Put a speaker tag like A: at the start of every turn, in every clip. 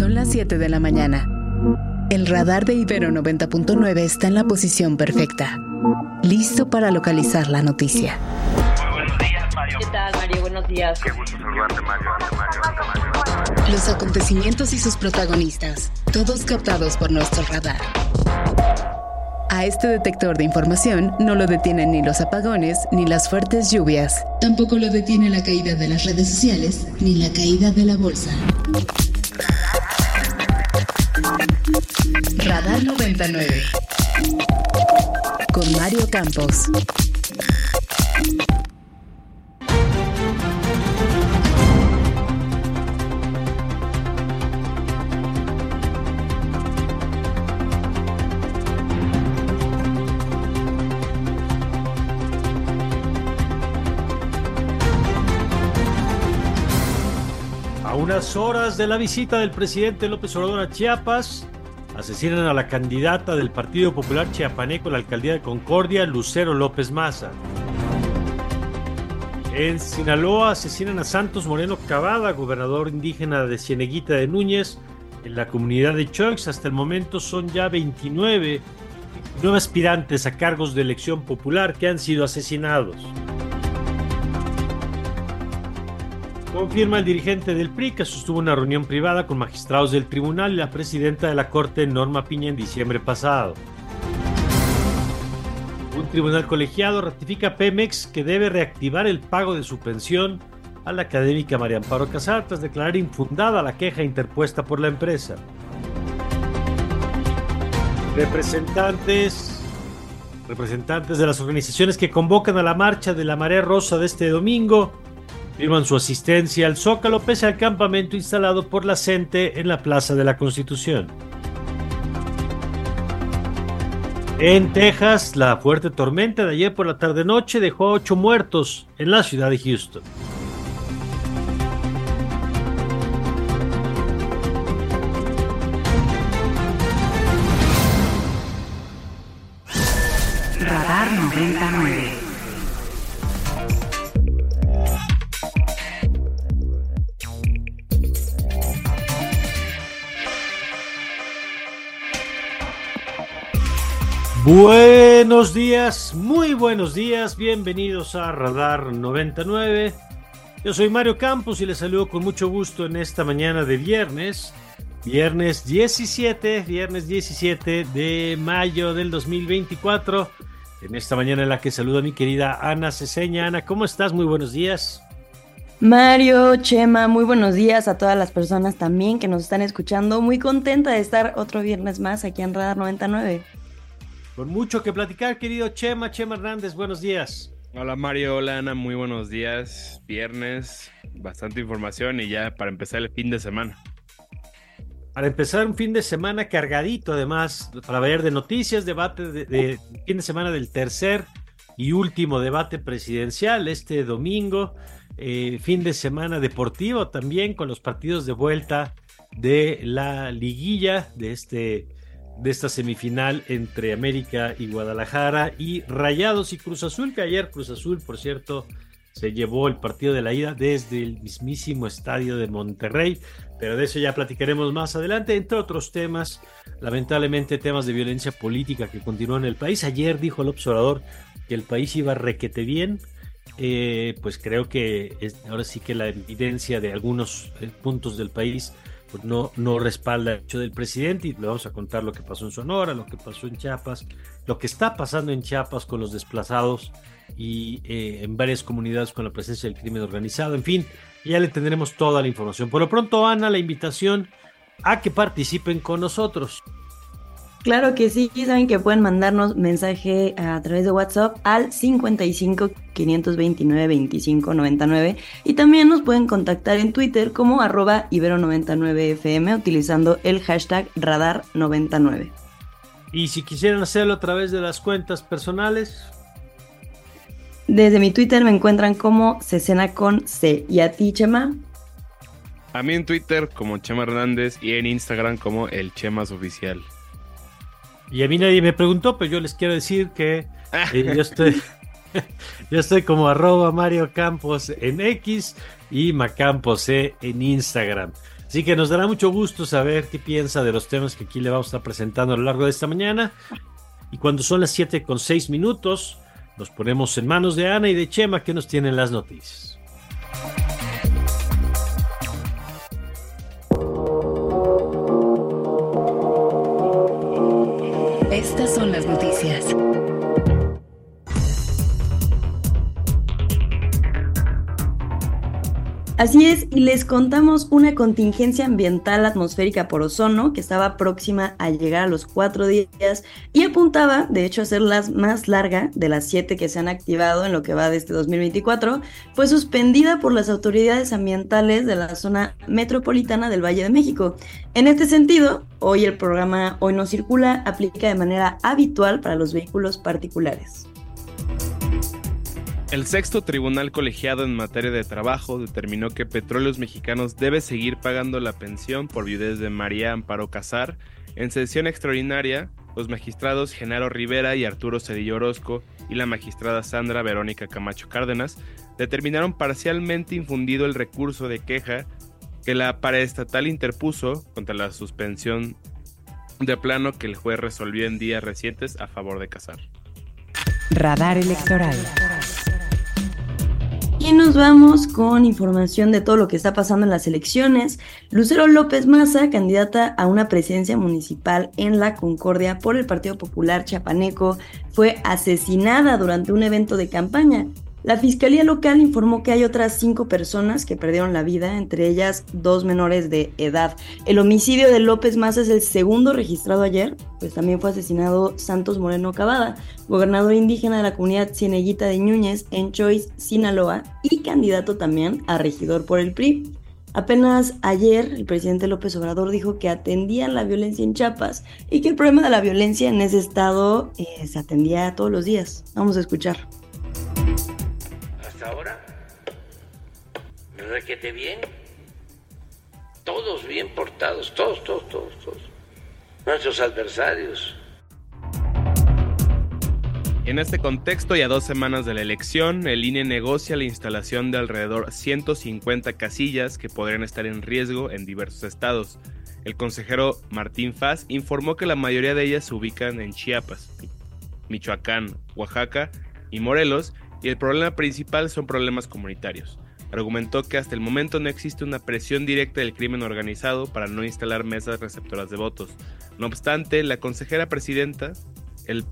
A: Son las 7 de la mañana. El radar de Ibero 90.9 está en la posición perfecta, listo para localizar la noticia.
B: Buenos días, Mario.
C: ¿Qué tal, Mario? Buenos días.
B: Qué gusto saludarte, Mario.
A: Los acontecimientos y sus protagonistas, todos captados por nuestro radar. A este detector de información no lo detienen ni los apagones ni las fuertes lluvias. Tampoco lo detiene la caída de las redes sociales ni la caída de la bolsa. Radar 99 con Mario Campos.
D: A unas horas de la visita del presidente López Obrador a Chiapas, asesinan a la candidata del Partido Popular Chiapaneco a la alcaldía de Concordia, Lucero López Maza. En Sinaloa asesinan a Santos Moreno Cavada, gobernador indígena de Cieneguita de Núñez, en la comunidad de Choix. Hasta el momento son ya 29 aspirantes a cargos de elección popular que han sido asesinados. Confirma el dirigente del PRI que sostuvo una reunión privada con magistrados del tribunal y la presidenta de la Corte, Norma Piña, en diciembre pasado. Un tribunal colegiado ratifica a Pemex que debe reactivar el pago de su pensión a la académica María Amparo Casar tras declarar infundada la queja interpuesta por la empresa. Representantes de las organizaciones que convocan a la marcha de la Marea Rosa de este domingo firman su asistencia al Zócalo pese al campamento instalado por la CENTE en la Plaza de la Constitución. En Texas, la fuerte tormenta de ayer por la tarde-noche dejó a 8 muertos en la ciudad de Houston.
A: Radar 99.
D: Buenos días, muy buenos días, bienvenidos a Radar 99. Yo soy Mario Campos y les saludo con mucho gusto en esta mañana de viernes 17 de mayo del 2024. En esta mañana en la que saludo a mi querida Ana Ceseña. Ana, ¿cómo estás? Muy buenos días.
C: Mario, Chema, muy buenos días a todas las personas también que nos están escuchando. Muy contenta de estar otro viernes más aquí en Radar 99.
D: Con mucho que platicar, querido Chema Hernández, buenos días.
E: Hola Mario, hola Ana, muy buenos días. Viernes, bastante información y ya para empezar el fin de semana.
D: Para empezar un fin de semana cargadito, además, para ver de noticias, debate de fin de semana del tercer y último debate presidencial este domingo, fin de semana deportivo también con los partidos de vuelta de la liguilla de esta semifinal entre América y Guadalajara y Rayados y Cruz Azul, que ayer Cruz Azul, por cierto, se llevó el partido de la ida desde el mismísimo estadio de Monterrey, pero de eso ya platicaremos más adelante, entre otros temas, lamentablemente temas de violencia política que continúan en el país. Ayer dijo el observador que el país iba requete bien, pues creo que ahora sí que la evidencia de algunos puntos del país pues no respalda el hecho del presidente, y le vamos a contar lo que pasó en Sonora, lo que pasó en Chiapas, lo que está pasando en Chiapas con los desplazados y en varias comunidades con la presencia del crimen organizado. En fin, ya le tendremos toda la información. Por lo pronto, Ana, la invitación a que participen con nosotros.
C: Claro que sí, saben que pueden mandarnos mensaje a través de WhatsApp al 55 529 25 99 y también nos pueden contactar en Twitter como @ibero99fm utilizando el hashtag radar99.
D: Y si quisieran hacerlo a través de las cuentas personales.
C: Desde mi Twitter me encuentran como Cecena con C. ¿Y a ti, Chema?
E: A mí en Twitter como Chema Hernández y en Instagram como el Chemas Oficial.
D: Y a mí nadie me preguntó, pero yo les quiero decir que yo estoy como @Mario Campos en X y Macampos en Instagram. Así que nos dará mucho gusto saber qué piensa de los temas que aquí le vamos a estar presentando a lo largo de esta mañana. Y cuando son las 7:06, nos ponemos en manos de Ana y de Chema, que nos tienen las noticias.
A: Estas son las noticias.
C: Así es, y les contamos una contingencia ambiental atmosférica por ozono que estaba próxima a llegar a los 4 días y apuntaba, de hecho, a ser la más larga de las 7 que se han activado en lo que va de este 2024, fue suspendida por las autoridades ambientales de la zona metropolitana del Valle de México. En este sentido, hoy el programa Hoy No Circula aplica de manera habitual para los vehículos particulares.
E: El sexto tribunal colegiado en materia de trabajo determinó que Petróleos Mexicanos debe seguir pagando la pensión por viudez de María Amparo Casar. En sesión extraordinaria, los magistrados Genaro Rivera y Arturo Cedillo Orozco y la magistrada Sandra Verónica Camacho Cárdenas determinaron parcialmente infundido el recurso de queja que la paraestatal interpuso contra la suspensión de plano que el juez resolvió en días recientes a favor de Casar.
F: Radar electoral.
C: Y nos vamos con información de todo lo que está pasando en las elecciones. Lucero López Maza, candidata a una presidencia municipal en La Concordia por el Partido Popular Chiapaneco, fue asesinada durante un evento de campaña. La Fiscalía Local informó que hay otras 5 personas que perdieron la vida, entre ellas 2 menores de edad. El homicidio de López Maza es el segundo registrado ayer, pues también fue asesinado Santos Moreno Cavada, gobernador indígena de la comunidad cieneguita de Ñúñez en Choix, Sinaloa, y candidato también a regidor por el PRI. Apenas ayer, el presidente López Obrador dijo que atendían la violencia en Chiapas y que el problema de la violencia en ese estado se atendía todos los días. Vamos a escuchar.
G: Ahora, requete bien, todos bien portados, todos, nuestros adversarios.
E: En este contexto y a 2 semanas de la elección, el INE negocia la instalación de alrededor 150 casillas que podrían estar en riesgo en diversos estados. El consejero Martín Faz informó que la mayoría de ellas se ubican en Chiapas, Michoacán, Oaxaca y Morelos, y el problema principal son problemas comunitarios. Argumentó que hasta el momento no existe una presión directa del crimen organizado para no instalar mesas receptoras de votos. No obstante, la consejera presidenta, el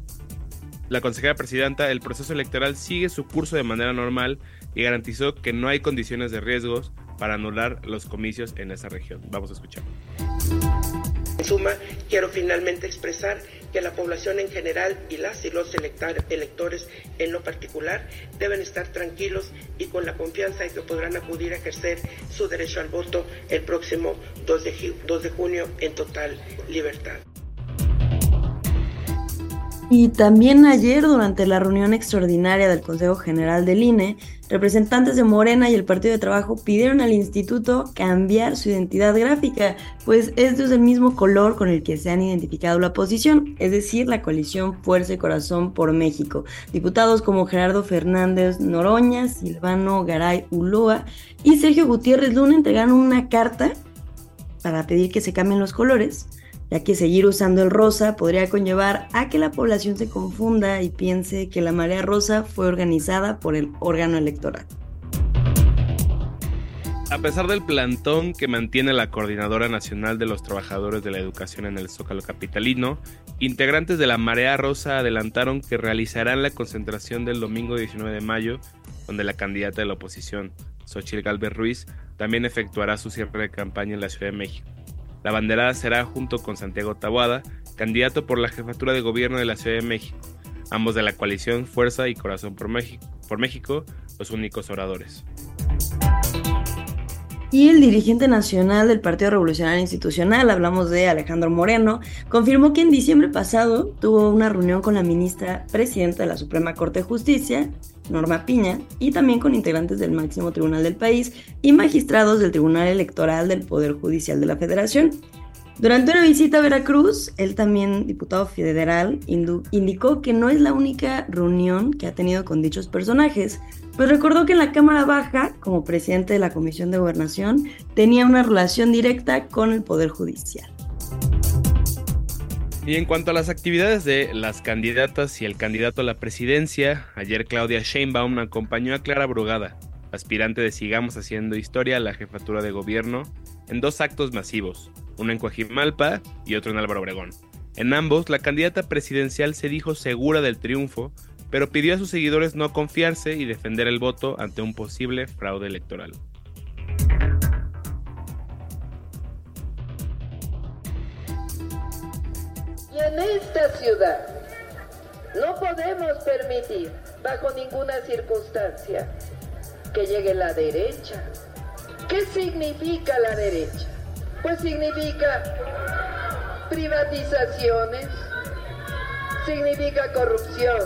E: proceso electoral sigue su curso de manera normal y garantizó que no hay condiciones de riesgos para anular los comicios en esa región. Vamos a escuchar.
H: En suma, quiero finalmente expresar que la población en general y las y los electores en lo particular deben estar tranquilos y con la confianza de que podrán acudir a ejercer su derecho al voto el próximo 2 de junio en total libertad.
C: Y también ayer, durante la reunión extraordinaria del Consejo General del INE, representantes de Morena y el Partido de Trabajo pidieron al instituto cambiar su identidad gráfica, pues este es el mismo color con el que se han identificado la oposición, es decir, la coalición Fuerza y Corazón por México. Diputados como Gerardo Fernández Noroña, Silvano Garay Ulloa y Sergio Gutiérrez Luna entregaron una carta para pedir que se cambien los colores, ya que seguir usando el rosa podría conllevar a que la población se confunda y piense que la marea rosa fue organizada por el órgano electoral.
E: A pesar del plantón que mantiene la Coordinadora Nacional de los Trabajadores de la Educación en el Zócalo capitalino, integrantes de la Marea Rosa adelantaron que realizarán la concentración del domingo 19 de mayo, donde la candidata de la oposición, Xóchitl Gálvez Ruiz, también efectuará su cierre de campaña en la Ciudad de México. La banderada será junto con Santiago Taboada, candidato por la jefatura de gobierno de la Ciudad de México, ambos de la coalición Fuerza y Corazón por México, los únicos oradores.
C: Y el dirigente nacional del Partido Revolucionario Institucional, hablamos de Alejandro Moreno, confirmó que en diciembre pasado tuvo una reunión con la ministra presidenta de la Suprema Corte de Justicia, Norma Piña, y también con integrantes del máximo tribunal del país y magistrados del Tribunal Electoral del Poder Judicial de la Federación. Durante una visita a Veracruz, él también, diputado federal, indicó que no es la única reunión que ha tenido con dichos personajes, pues recordó que en la Cámara Baja, como presidente de la Comisión de Gobernación, tenía una relación directa con el Poder Judicial.
E: Y en cuanto a las actividades de las candidatas y el candidato a la presidencia, ayer Claudia Sheinbaum acompañó a Clara Brugada, aspirante de Sigamos Haciendo Historia a la jefatura de gobierno, en 2 actos masivos, uno en Coajimalpa y otro en Álvaro Obregón. En ambos, la candidata presidencial se dijo segura del triunfo, pero pidió a sus seguidores no confiarse y defender el voto ante un posible fraude electoral.
I: Y en esta ciudad no podemos permitir, bajo ninguna circunstancia, que llegue la derecha. ¿Qué significa la derecha? Pues significa privatizaciones, significa corrupción.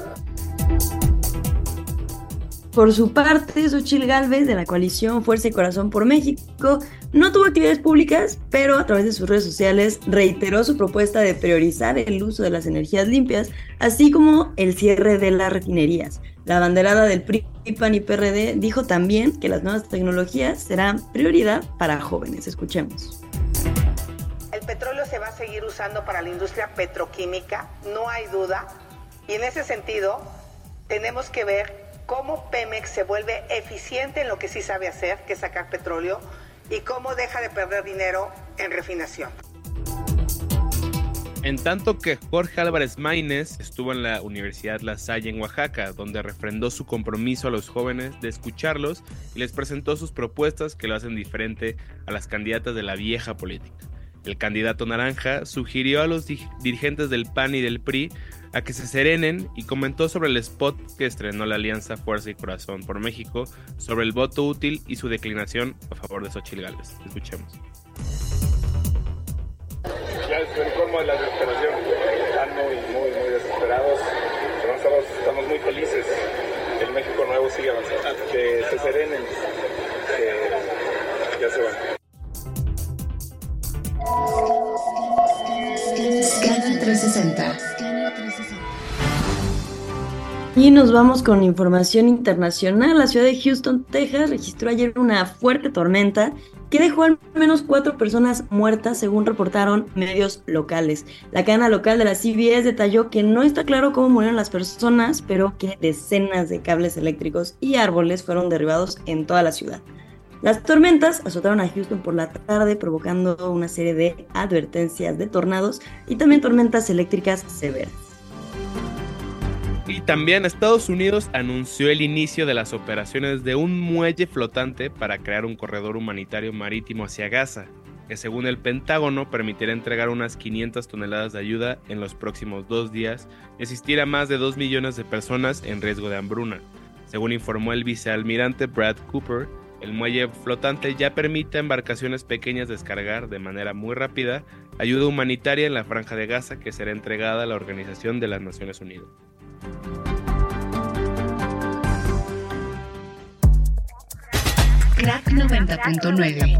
C: Por su parte, Xóchitl Gálvez, de la coalición Fuerza y Corazón por México, no tuvo actividades públicas, pero a través de sus redes sociales reiteró su propuesta de priorizar el uso de las energías limpias, así como el cierre de las refinerías. La abanderada del PRI, PAN y PRD dijo también que las nuevas tecnologías serán prioridad para jóvenes. Escuchemos.
J: El petróleo se va a seguir usando para la industria petroquímica, no hay duda, y en ese sentido tenemos que ver cómo Pemex se vuelve eficiente en lo que sí sabe hacer, que es sacar petróleo, y cómo deja de perder dinero en refinación.
E: En tanto que Jorge Álvarez Maínez estuvo en la Universidad La Salle en Oaxaca, donde refrendó su compromiso a los jóvenes de escucharlos y les presentó sus propuestas que lo hacen diferente a las candidatas de la vieja política. El candidato naranja sugirió a los dirigentes del PAN y del PRI a que se serenen y comentó sobre el spot que estrenó la Alianza Fuerza y Corazón por México sobre el voto útil y su declinación a favor de Xóchitl Gálvez. Escuchemos.
K: Ya es el colmo de la desesperación. Están muy desesperados. Pero nosotros estamos muy felices. El México nuevo sigue avanzando. Que se serenen. Que ya se van.
A: Scanner 360.
C: Y nos vamos con información internacional. La ciudad de Houston, Texas, registró ayer una fuerte tormenta que dejó al menos 4 personas muertas, según reportaron medios locales. La cadena local de la CBS detalló que no está claro cómo murieron las personas, pero que decenas de cables eléctricos y árboles fueron derribados en toda la ciudad. Las tormentas azotaron a Houston por la tarde, provocando una serie de advertencias de tornados y también tormentas eléctricas severas.
E: Y también Estados Unidos anunció el inicio de las operaciones de un muelle flotante para crear un corredor humanitario marítimo hacia Gaza, que según el Pentágono permitirá entregar unas 500 toneladas de ayuda en los próximos 2 días y asistir a más de 2 millones de personas en riesgo de hambruna. Según informó el vicealmirante Brad Cooper, el muelle flotante ya permite a embarcaciones pequeñas descargar de manera muy rápida ayuda humanitaria en la Franja de Gaza, que será entregada a la Organización de las Naciones Unidas.
A: Crack 90.9.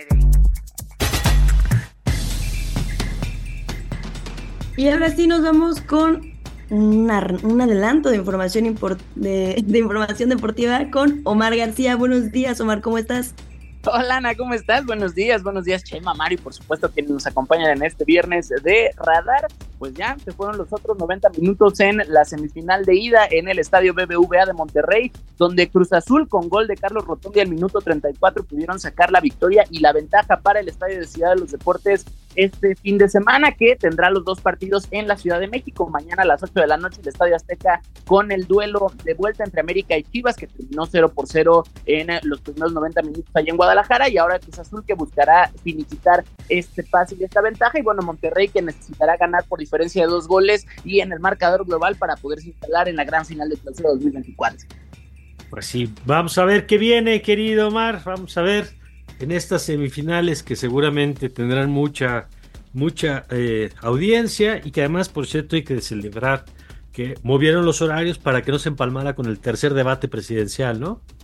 C: Y ahora sí nos vamos con un adelanto de información información deportiva con Omar García. Buenos días, Omar, ¿cómo estás?
L: Hola Ana, ¿cómo estás? Buenos días Chema, Mari, por supuesto que nos acompañan en este viernes de Radar. Pues ya se fueron los otros 90 minutos en la semifinal de ida en el estadio BBVA de Monterrey, donde Cruz Azul con gol de Carlos Rotondi al minuto 34 pudieron sacar la victoria y la ventaja para el estadio de Ciudad de los Deportes este fin de semana, que tendrá los 2 partidos en la Ciudad de México. Mañana a las 8 de la noche el Estadio Azteca con el duelo de vuelta entre América y Chivas, que terminó 0-0 en los primeros 90 minutos allá en Guadalajara, y ahora Cruz Azul, que buscará finiquitar este pase y esta ventaja, y bueno, Monterrey, que necesitará ganar por diferencia de 2 goles y en el marcador global para poderse instalar en la gran final de Clausura 2024.
D: Pues sí, vamos a ver qué viene, querido Omar, vamos a ver en estas semifinales que seguramente tendrán mucha audiencia, y que además, por cierto, hay que celebrar que movieron los horarios para que no se empalmara con el tercer debate presidencial, ¿no?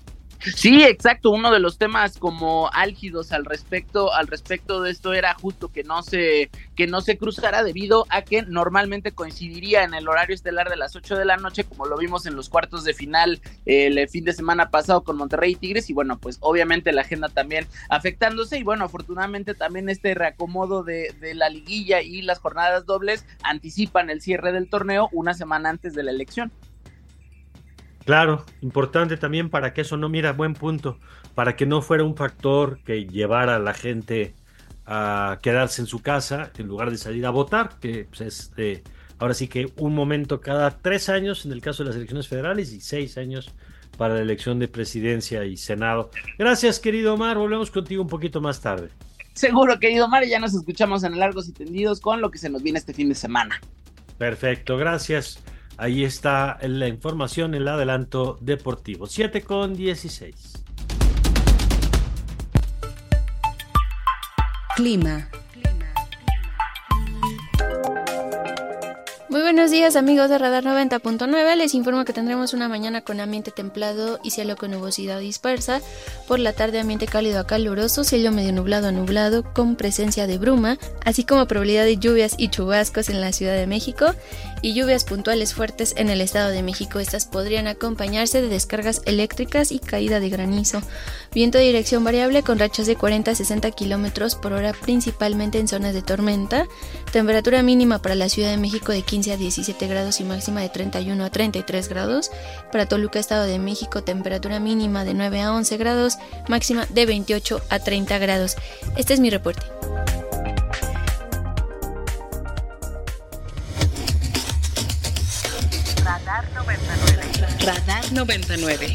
L: Sí, exacto. Uno de los temas como álgidos al respecto de esto era justo que no se cruzara, debido a que normalmente coincidiría en el horario estelar de las 8 de la noche, como lo vimos en los cuartos de final el fin de semana pasado con Monterrey y Tigres, y bueno, pues obviamente la agenda también afectándose, y bueno, afortunadamente también este reacomodo de la liguilla y las jornadas dobles anticipan el cierre del torneo una semana antes de la elección.
D: Claro, importante también para que eso no, mira, buen punto, para que no fuera un factor que llevara a la gente a quedarse en su casa en lugar de salir a votar, que pues, es ahora sí que un momento cada 3 años en el caso de las elecciones federales y 6 años para la elección de presidencia y senado. Gracias, querido Omar, volvemos contigo un poquito más tarde.
L: Seguro, querido Omar, ya nos escuchamos en Largos y Tendidos con lo que se nos viene este fin de semana.
D: Perfecto, gracias. Ahí está la información, el adelanto deportivo. 7:16.
A: Clima.
M: Muy buenos días, amigos de Radar 90.9, les informo que tendremos una mañana con ambiente templado y cielo con nubosidad dispersa, por la tarde ambiente cálido a caluroso, cielo medio nublado a nublado con presencia de bruma, así como probabilidad de lluvias y chubascos en la Ciudad de México y lluvias puntuales fuertes en el Estado de México. Estas podrían acompañarse de descargas eléctricas y caída de granizo. Viento de dirección variable con rachas de 40 a 60 kilómetros por hora, principalmente en zonas de tormenta. Temperatura mínima para la Ciudad de México de 15 a 17 grados y máxima de 31 a 33 grados. Para Toluca, Estado de México, temperatura mínima de 9 a 11 grados, máxima de 28 a 30 grados. Este es mi reporte.
A: Radar 99. Radar 99.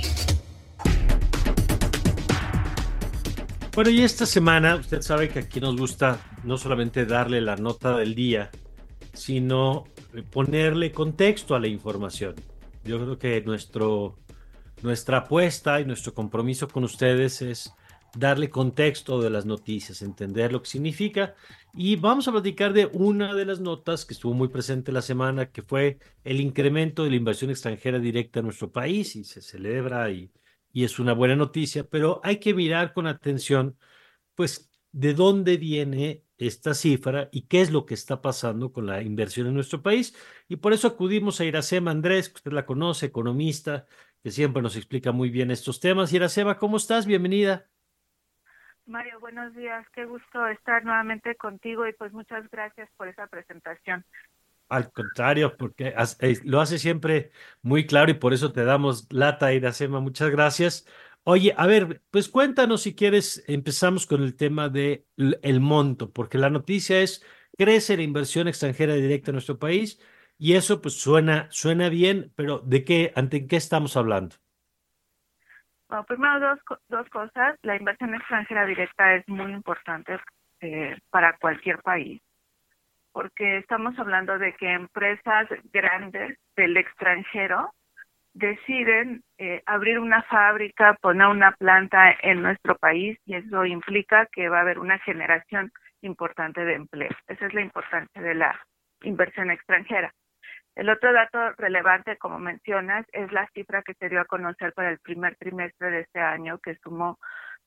D: Bueno, y esta semana, usted sabe que aquí nos gusta no solamente darle la nota del día, sino ponerle contexto a la información. Yo creo que nuestra apuesta y nuestro compromiso con ustedes es darle contexto de las noticias, entender lo que significa. Y vamos a platicar de una de las notas que estuvo muy presente la semana, que fue el incremento de la inversión extranjera directa a nuestro país, y se celebra y es una buena noticia, pero hay que mirar con atención, pues, de dónde viene esta cifra y qué es lo que está pasando con la inversión en nuestro país. Y por eso acudimos a Iracema Andrés, que usted la conoce, economista, que siempre nos explica muy bien estos temas. Iracema, ¿cómo estás? Bienvenida.
N: Mario, buenos días. Qué gusto estar nuevamente contigo y pues muchas gracias por esa presentación.
D: Al contrario, porque lo hace siempre muy claro y por eso te damos lata, Iracema. Muchas gracias. Oye, a ver, pues cuéntanos si quieres, empezamos con el tema de el monto, porque la noticia es crece la inversión extranjera directa en nuestro país y eso pues suena bien, pero ¿ante qué estamos hablando?
N: Bueno, primero dos cosas. La inversión extranjera directa es muy importante para cualquier país, porque estamos hablando de que empresas grandes del extranjero deciden abrir una fábrica, poner una planta en nuestro país, y eso implica que va a haber una generación importante de empleo. Esa es la importancia de la inversión extranjera. El otro dato relevante, como mencionas, es la cifra que se dio a conocer para el primer trimestre de este año, que sumó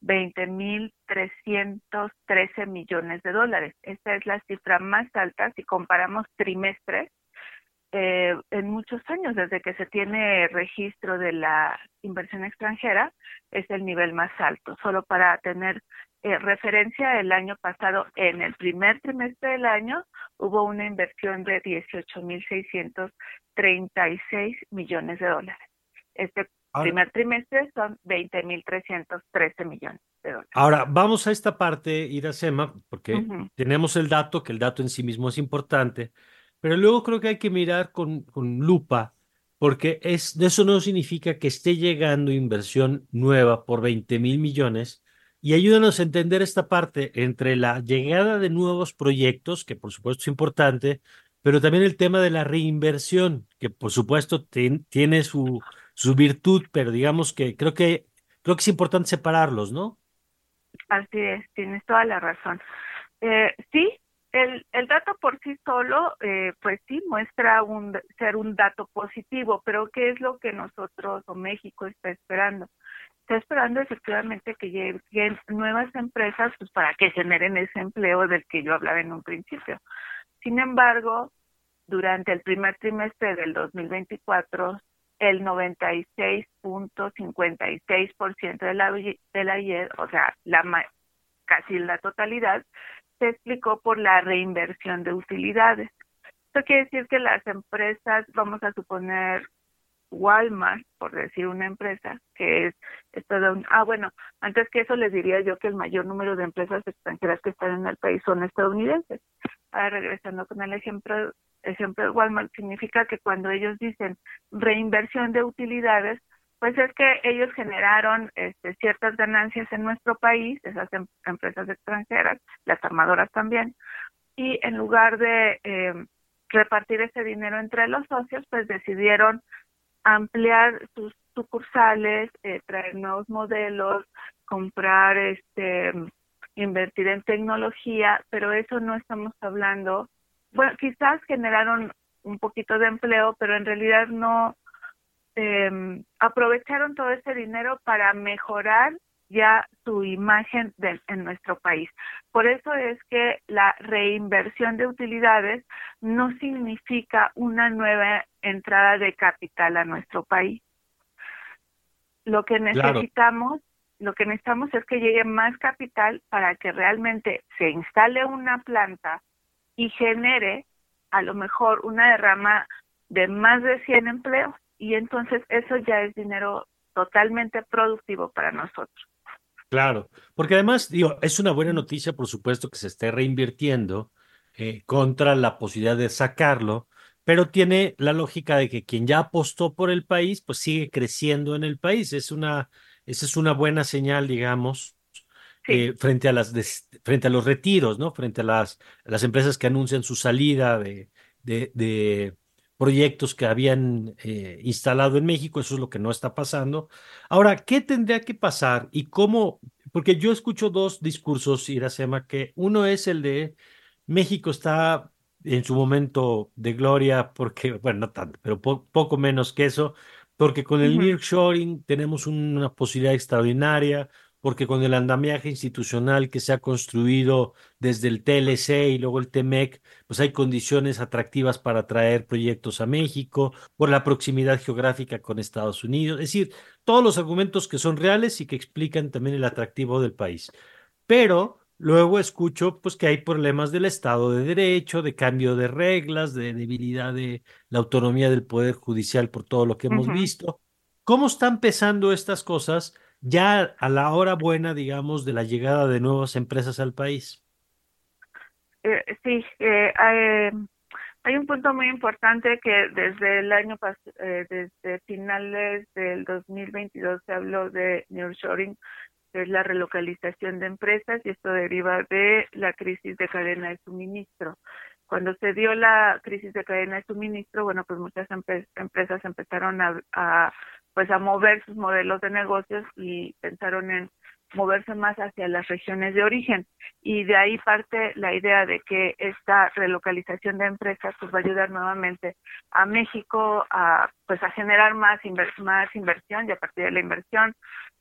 N: 20.313 millones de dólares. Esta es la cifra más alta si comparamos trimestres en muchos años. Desde que se tiene registro de la inversión extranjera, es el nivel más alto. Solo para tener referencia, el año pasado, en el primer trimestre del año, hubo una inversión de 18.636 millones de dólares. Este primer trimestre son 20.313 millones de dólares.
D: Ahora, vamos a esta parte, Iracema, porque tenemos el dato, que el dato en sí mismo es importante, pero luego creo que hay que mirar con lupa, porque eso no significa que esté llegando inversión nueva por 20,000 millones, y ayúdanos a entender esta parte entre la llegada de nuevos proyectos, que por supuesto es importante, pero también el tema de la reinversión, que por supuesto tiene su virtud, pero digamos que creo que es importante separarlos, ¿no?
N: Así es, tienes toda la razón. Sí, El dato por sí solo, pues sí, muestra ser un dato positivo, pero ¿qué es lo que nosotros o México está esperando? Está esperando efectivamente que lleguen nuevas empresas pues, para que generen ese empleo del que yo hablaba en un principio. Sin embargo, durante el primer trimestre del 2024, el 96.56% de la IED, o sea, casi la totalidad, se explicó por la reinversión de utilidades. Esto quiere decir que las empresas, vamos a suponer Walmart, por decir una empresa, que es bueno, antes que eso les diría yo que el mayor número de empresas extranjeras que están en el país son estadounidenses. Ahora regresando con el ejemplo de Walmart, significa que cuando ellos dicen reinversión de utilidades, pues es que ellos generaron ciertas ganancias en nuestro país, esas empresas extranjeras, las armadoras también, y en lugar de repartir ese dinero entre los socios, pues decidieron ampliar sus sucursales, traer nuevos modelos, comprar, invertir en tecnología, pero eso no estamos hablando. Bueno, quizás generaron un poquito de empleo, pero en realidad no aprovecharon todo ese dinero para mejorar ya su imagen en nuestro país. Por eso es que la reinversión de utilidades no significa una nueva entrada de capital a nuestro país. Lo que necesitamos es que llegue más capital para que realmente se instale una planta y genere a lo mejor una derrama de más de 100 empleos. Y entonces eso ya es dinero totalmente productivo para nosotros.
D: Claro, porque además, digo, es una buena noticia, por supuesto, que se esté reinvirtiendo contra la posibilidad de sacarlo, pero tiene la lógica de que quien ya apostó por el país, pues sigue creciendo en el país. Esa es una buena señal, digamos,
N: Sí.
D: frente a frente a los retiros, ¿no? Frente a las empresas que anuncian su salida de proyectos que habían instalado en México. Eso es lo que no está pasando. Ahora, ¿qué tendría que pasar y cómo? Porque yo escucho dos discursos, Iracema, que uno es el de México está en su momento de gloria, porque, bueno, no tanto, pero poco menos que eso, porque con el nearshoring tenemos una posibilidad extraordinaria, porque con el andamiaje institucional que se ha construido desde el TLC y luego el TEMEC, pues hay condiciones atractivas para atraer proyectos a México, por la proximidad geográfica con Estados Unidos, es decir, todos los argumentos que son reales y que explican también el atractivo del país. Pero luego escucho pues que hay problemas del Estado de Derecho, de cambio de reglas, de debilidad de la autonomía del Poder Judicial por todo lo que hemos visto. ¿Cómo están pesando estas cosas ya a la hora buena, digamos, de la llegada de nuevas empresas al país?
N: Sí, hay un punto muy importante que desde el año pasado, desde finales del 2022 se habló de nearshoring, que es la relocalización de empresas, y esto deriva de la crisis de cadena de suministro. Cuando se dio la crisis de cadena de suministro, bueno, pues muchas empresas empezaron a mover sus modelos de negocios y pensaron en moverse más hacia las regiones de origen, y de ahí parte la idea de que esta relocalización de empresas pues va a ayudar nuevamente a México a generar más inversión, y a partir de la inversión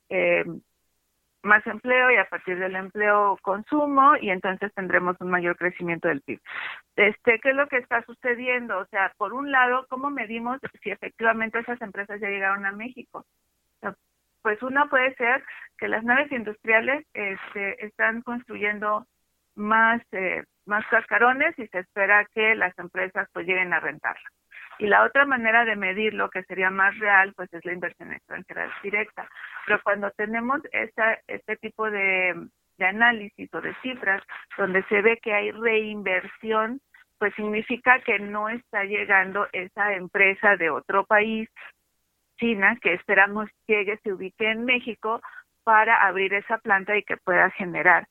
N: más empleo, y a partir del empleo consumo, y entonces tendremos un mayor crecimiento del PIB. ¿Qué es lo que está sucediendo? O sea, por un lado, ¿cómo medimos si efectivamente esas empresas ya llegaron a México? Pues una puede ser que las naves industriales están construyendo más cascarones y se espera que las empresas pues lleguen a rentarla. Y la otra manera de medirlo, que sería más real, pues es la inversión extranjera directa. Pero cuando tenemos este tipo de análisis o de cifras donde se ve que hay reinversión, pues significa que no está llegando esa empresa de otro país, China, que esperamos llegue, se ubique en México para abrir esa planta y que pueda generar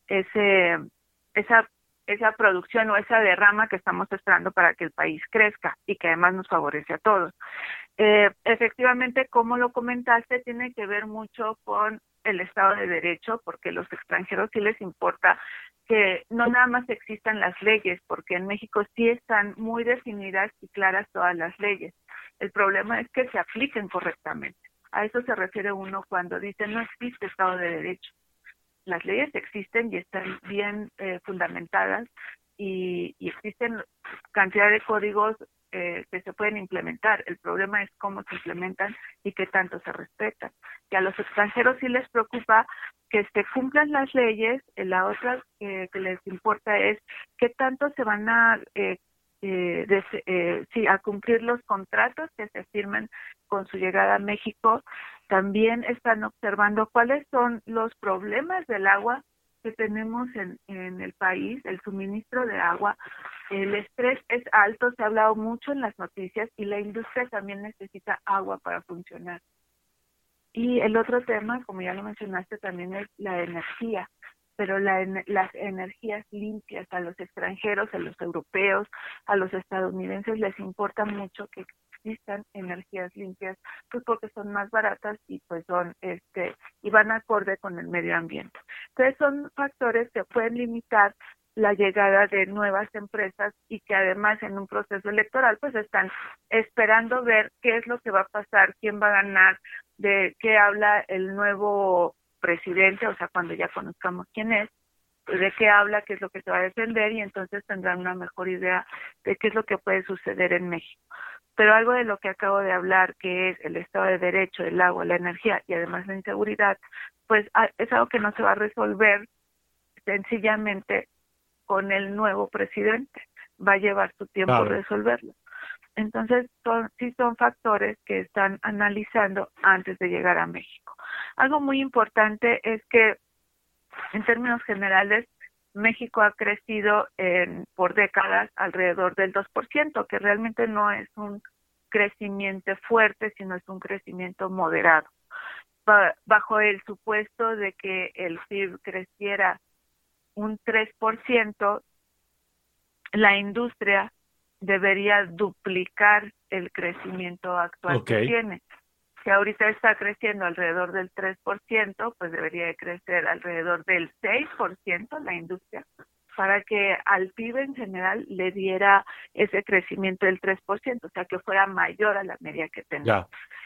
N: esa producción o esa derrama que estamos esperando para que el país crezca y que además nos favorece a todos. Efectivamente, como lo comentaste, tiene que ver mucho con el Estado de Derecho, porque a los extranjeros sí les importa que no nada más existan las leyes, porque en México sí están muy definidas y claras todas las leyes. El problema es que se apliquen correctamente. A eso se refiere uno cuando dice no existe Estado de Derecho. Las leyes existen y están bien fundamentadas y existen cantidad de códigos que se pueden implementar. El problema es cómo se implementan y qué tanto se respetan. Que a los extranjeros sí les preocupa que se cumplan las leyes. La otra que les importa es qué tanto se van a cumplir los contratos que se firmen con su llegada a México. También están observando cuáles son los problemas del agua que tenemos en el país, el suministro de agua. El estrés es alto, se ha hablado mucho en las noticias, y la industria también necesita agua para funcionar. Y el otro tema, como ya lo mencionaste, también es la energía, pero las energías limpias. A los extranjeros, a los europeos, a los estadounidenses les importa mucho que existan energías limpias, pues porque son más baratas y pues son y van acorde con el medio ambiente. Entonces son factores que pueden limitar la llegada de nuevas empresas y que además en un proceso electoral pues están esperando ver qué es lo que va a pasar, quién va a ganar, de qué habla el nuevo presidente, o sea, cuando ya conozcamos quién es, de qué habla, qué es lo que se va a defender, y entonces tendrán una mejor idea de qué es lo que puede suceder en México. Pero algo de lo que acabo de hablar, que es el Estado de Derecho, el agua, la energía y además la inseguridad, pues es algo que no se va a resolver sencillamente con el nuevo presidente. Va a llevar su tiempo resolverlo. Entonces, sí son factores que están analizando antes de llegar a México. Algo muy importante es que, en términos generales, México ha crecido por décadas alrededor del 2%, que realmente no es un crecimiento fuerte, sino es un crecimiento moderado. Bajo el supuesto de que el PIB creciera un 3%, la industria debería duplicar el crecimiento actual que tiene. Si ahorita está creciendo alrededor del 3%, pues debería de crecer alrededor del 6% la industria, para que al PIB en general le diera ese crecimiento del 3%, o sea, que fuera mayor a la media que tenemos.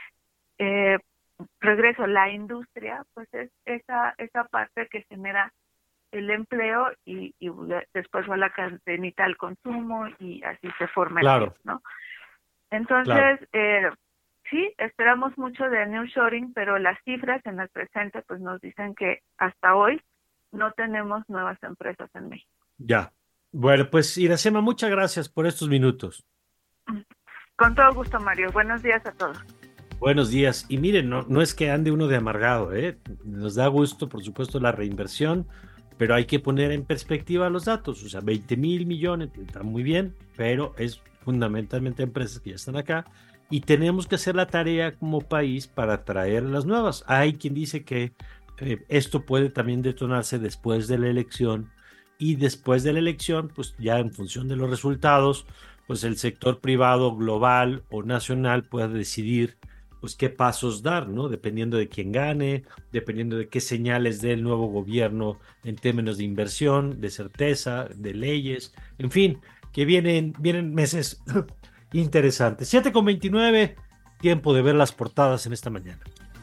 N: Regreso, la industria, pues es esa parte que genera el empleo y después va la cadenita al consumo y así se forma el PIB, ¿no? Entonces, sí, esperamos mucho de nearshoring, pero las cifras en el presente pues nos dicen que hasta hoy no tenemos nuevas empresas en México.
D: Ya. Bueno, pues Iracema, muchas gracias por estos minutos.
N: Con todo gusto, Mario. Buenos días a todos.
D: Buenos días. Y miren, no es que ande uno de amargado, Nos da gusto, por supuesto, la reinversión, pero hay que poner en perspectiva los datos. O sea, 20,000 millones, está muy bien, pero es fundamentalmente empresas que ya están acá y tenemos que hacer la tarea como país para traer las nuevas. Hay quien dice que esto puede también detonarse después de la elección, y después de la elección, pues ya en función de los resultados, pues el sector privado global o nacional puede decidir pues qué pasos dar, ¿no? Dependiendo de quién gane, dependiendo de qué señales dé el nuevo gobierno en términos de inversión, de certeza, de leyes, en fin, que vienen meses interesantes. 7:29, tiempo de ver las portadas en esta mañana.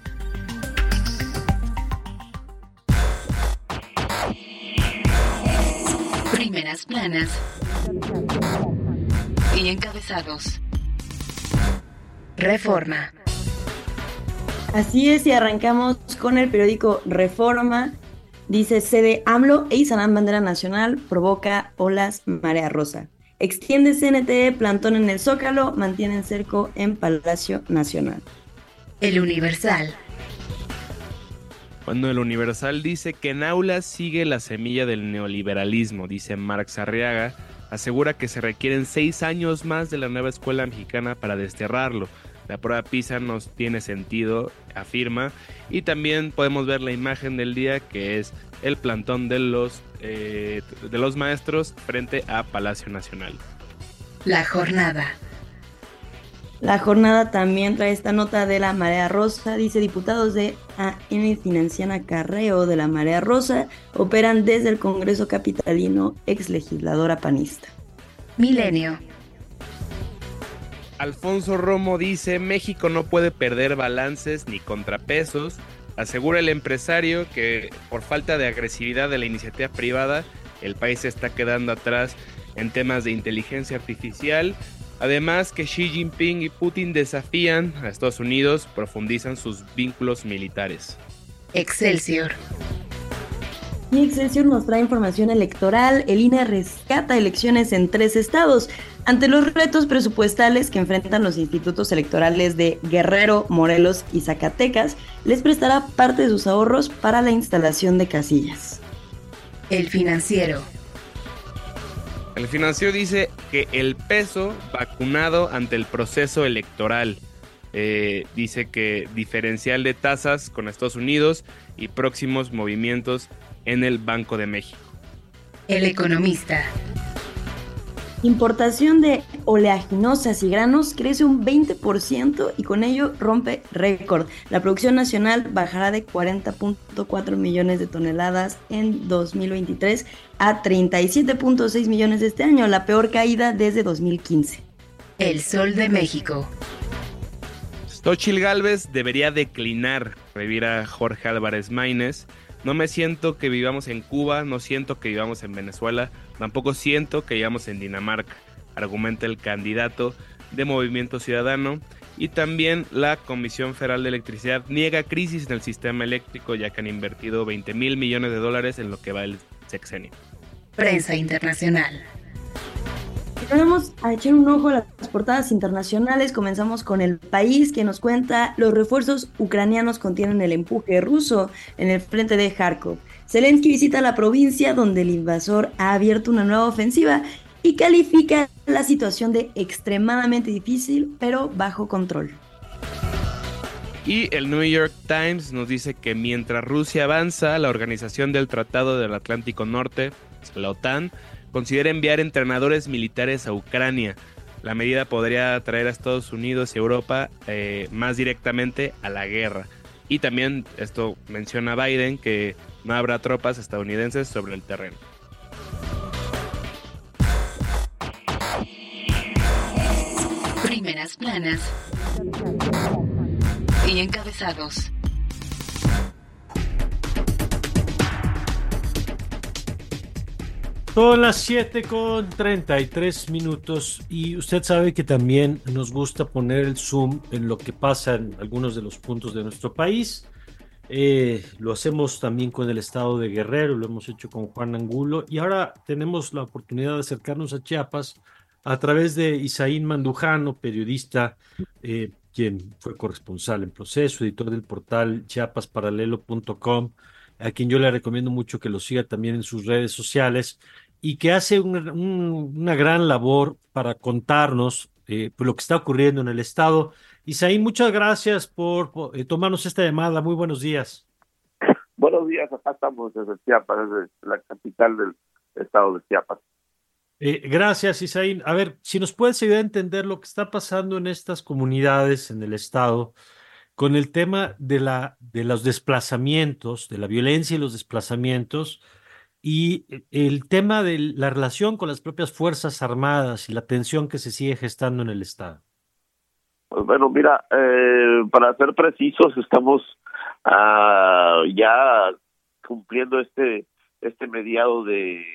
A: Primeras planas y encabezados. Reforma.
C: Así es, y arrancamos con el periódico Reforma. Dice: cede AMLO e izarán bandera nacional, provoca olas marea rosa. Extiende CNT, plantón en el Zócalo, mantienen cerco en Palacio Nacional.
A: El Universal.
E: Cuando el Universal dice que en aulas sigue la semilla del neoliberalismo, dice Marx Arriaga, asegura que se requieren 6 años más de la nueva escuela mexicana para desterrarlo. La prueba PISA no tiene sentido, afirma, y también podemos ver la imagen del día, que es el plantón de los maestros frente a Palacio Nacional.
A: La jornada.
C: La jornada también trae esta nota de la Marea Rosa. Dice: diputados de AN financian acarreo de la Marea Rosa, operan desde el Congreso capitalino, ex legisladora panista.
A: Milenio.
E: Alfonso Romo dice: México no puede perder balances ni contrapesos. Asegura el empresario que por falta de agresividad de la iniciativa privada, el país se está quedando atrás en temas de inteligencia artificial. Además que Xi Jinping y Putin desafían a Estados Unidos, profundizan sus vínculos militares.
A: Excelsior.
C: Y Excelsior nos trae información electoral. El INE rescata elecciones en 3 estados. Ante los retos presupuestales que enfrentan los institutos electorales de Guerrero, Morelos y Zacatecas, les prestará parte de sus ahorros para la instalación de casillas.
A: El Financiero.
E: El Financiero dice que el peso vacunado ante el proceso electoral. Dice que diferencial de tasas con Estados Unidos y próximos movimientos en el Banco de México.
A: El Economista.
C: Importación de oleaginosas y granos crece un 20% y con ello rompe récord. La producción nacional bajará de 40.4 millones de toneladas en 2023 a 37.6 millones este año, la peor caída desde 2015.
A: El Sol de México.
E: Xóchitl Gálvez debería declinar, revira Jorge Álvarez Maínez. No me siento que vivamos en Cuba, no siento que vivamos en Venezuela, tampoco siento que vivamos en Dinamarca, argumenta el candidato de Movimiento Ciudadano. Y también la Comisión Federal de Electricidad niega crisis en el sistema eléctrico, ya que han invertido $20,000 millones en lo que va el sexenio.
A: Prensa internacional.
C: Y vamos a echar un ojo a las portadas internacionales. Comenzamos con El País, que nos cuenta: los refuerzos ucranianos contienen el empuje ruso en el frente de Kharkov. Zelensky visita la provincia donde el invasor ha abierto una nueva ofensiva y califica la situación de extremadamente difícil, pero bajo control.
E: Y el New York Times nos dice que mientras Rusia avanza, la Organización del Tratado del Atlántico Norte, la OTAN, considera enviar entrenadores militares a Ucrania. La medida podría traer a Estados Unidos y Europa más directamente a la guerra. Y también esto menciona Biden, que no habrá tropas estadounidenses sobre el terreno.
A: Primeras planas y encabezados.
D: Son las 7:33 y usted sabe que también nos gusta poner el zoom en lo que pasa en algunos de los puntos de nuestro país. Lo hacemos también con el estado de Guerrero, lo hemos hecho con Juan Angulo y ahora tenemos la oportunidad de acercarnos a Chiapas a través de Isaín Mandujano, periodista, quien fue corresponsal en Proceso, editor del portal chiapasparalelo.com, a quien yo le recomiendo mucho que lo siga también en sus redes sociales y que hace una gran labor para contarnos pues lo que está ocurriendo en el estado. Isaín, muchas gracias por tomarnos esta llamada. Muy buenos días.
O: Buenos días, acá estamos desde Chiapas, desde la capital del estado de Chiapas.
D: Gracias, Isaín. A ver, si nos puedes ayudar a entender lo que está pasando en estas comunidades en el estado, con el tema de los desplazamientos, de la violencia y los desplazamientos, y el tema de la relación con las propias Fuerzas Armadas y la tensión que se sigue gestando en el estado.
O: Pues bueno, mira, para ser precisos, estamos ya cumpliendo este mediado del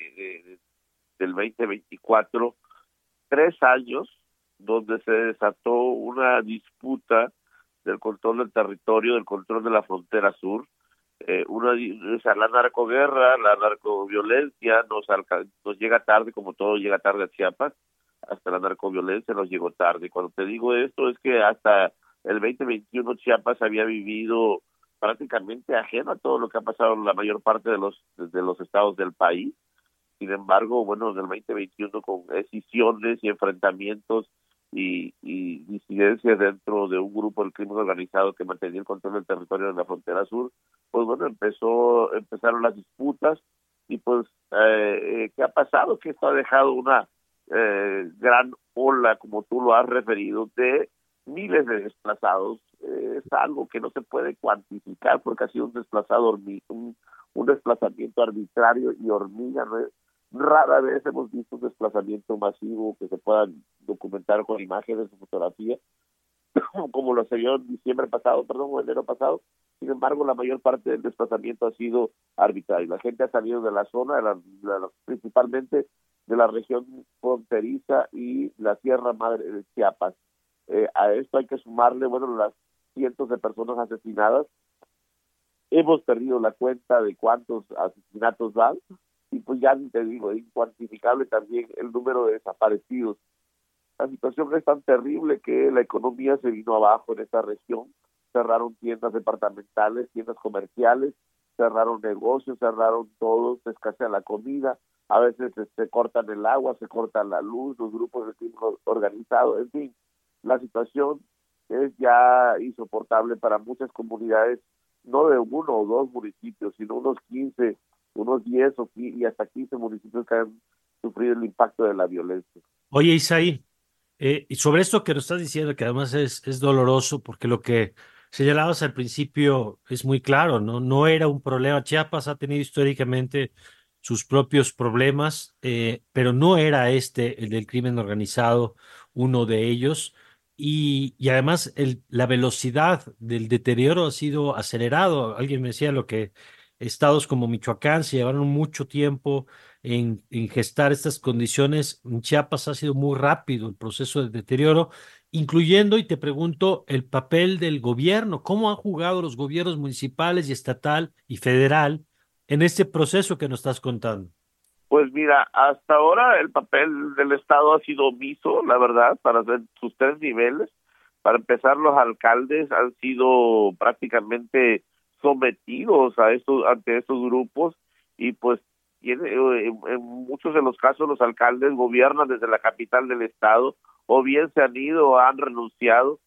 O: 2024, 3 años donde se desató una disputa del control del territorio, del control de la frontera sur, la narcoguerra, la narcoviolencia nos llega tarde, como todo llega tarde a Chiapas. Hasta la narcoviolencia nos llegó tarde. Cuando te digo esto es que hasta el 2021 Chiapas había vivido prácticamente ajeno a todo lo que ha pasado en la mayor parte de los estados del país. Sin embargo, bueno, en el 2021 con escisiones y enfrentamientos y disidencias dentro de un grupo del crimen organizado que mantenía el control del territorio de la frontera sur, pues bueno, empezaron las disputas y pues ¿qué ha pasado? Que esto ha dejado una gran ola, como tú lo has referido, de miles de desplazados. Es algo que no se puede cuantificar porque ha sido un un desplazamiento arbitrario y hormiga. ¿No? Rara vez hemos visto un desplazamiento masivo que se pueda documentar con imágenes o fotografías, como lo se vio en o enero pasado. Sin embargo, la mayor parte del desplazamiento ha sido arbitrario. La gente ha salido de la zona, principalmente de la región fronteriza y la Sierra Madre de Chiapas. A esto hay que sumarle, las cientos de personas asesinadas. Hemos perdido la cuenta de cuántos asesinatos van, y pues ya ni te digo, es incuantificable también el número de desaparecidos. La situación es tan terrible que la economía se vino abajo en esta región. Cerraron tiendas departamentales, tiendas comerciales, cerraron negocios, cerraron todo, se escasea la comida, a veces se cortan el agua, se corta la luz, los grupos de crimen organizado, en fin, la situación es ya insoportable para muchas comunidades, no de 1 o 2 municipios, sino unos 15, unos 10 y hasta 15 municipios que han sufrido el impacto de la violencia.
D: Oye, Isaí, y sobre esto que nos estás diciendo, que además es doloroso, porque lo que señalabas al principio es muy claro, ¿no? No era un problema. Chiapas ha tenido históricamente sus propios problemas, pero no era el del crimen organizado, uno de ellos. Y además la velocidad del deterioro ha sido acelerado. Alguien me decía lo que estados como Michoacán se llevaron mucho tiempo en gestar estas condiciones. En Chiapas ha sido muy rápido el proceso de deterioro, incluyendo, y te pregunto, el papel del gobierno. ¿Cómo han jugado los gobiernos municipales y estatal y federal en este proceso que nos estás contando?
O: Pues mira, hasta ahora el papel del Estado ha sido omiso, la verdad, para sus 3 niveles. Para empezar, los alcaldes han sido prácticamente sometidos ante estos grupos, y pues en muchos de los casos los alcaldes gobiernan desde la capital del estado, o bien se han ido o han renunciado.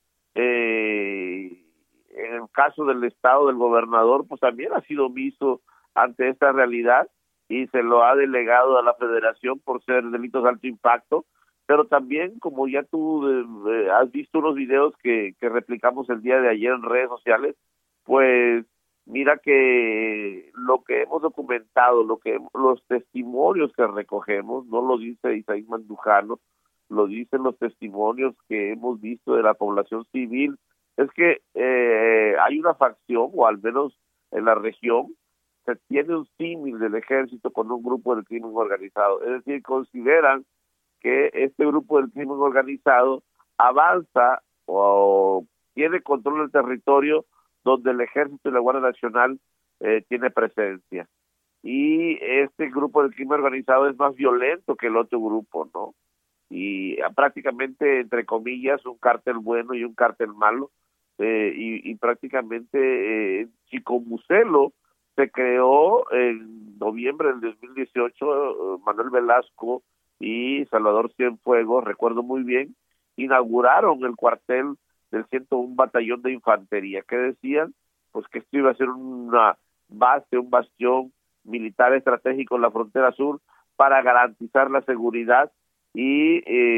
O: En el caso del estado, del gobernador, pues también ha sido omiso ante esta realidad y se lo ha delegado a la federación por ser delitos de alto impacto. Pero también, como ya tú has visto unos videos que replicamos el día de ayer en redes sociales, pues mira que lo que hemos documentado, los testimonios que recogemos, no lo dice Isaí Mandujano, lo dicen los testimonios que hemos visto de la población civil, es que hay una facción, o al menos en la región, se tiene un símil del ejército con un grupo del crimen organizado. Es decir, consideran que este grupo del crimen organizado avanza o tiene control del territorio donde el ejército y la Guardia Nacional tiene presencia. Y este grupo del crimen organizado es más violento que el otro grupo, ¿no? Y prácticamente, entre comillas, un cártel bueno y un cártel malo. Y prácticamente Chicomucelo se creó en noviembre del 2018, Manuel Velasco y Salvador Cienfuegos, recuerdo muy bien, inauguraron el cuartel del 101 Batallón de Infantería. ¿Qué decían? Pues que esto iba a ser una base, un bastión militar estratégico en la frontera sur para garantizar la seguridad y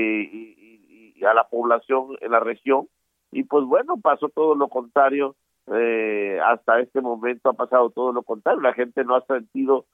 O: a la población en la región. Y pues bueno, pasó todo lo contrario. Hasta este momento ha pasado todo lo contrario. La gente no ha sentido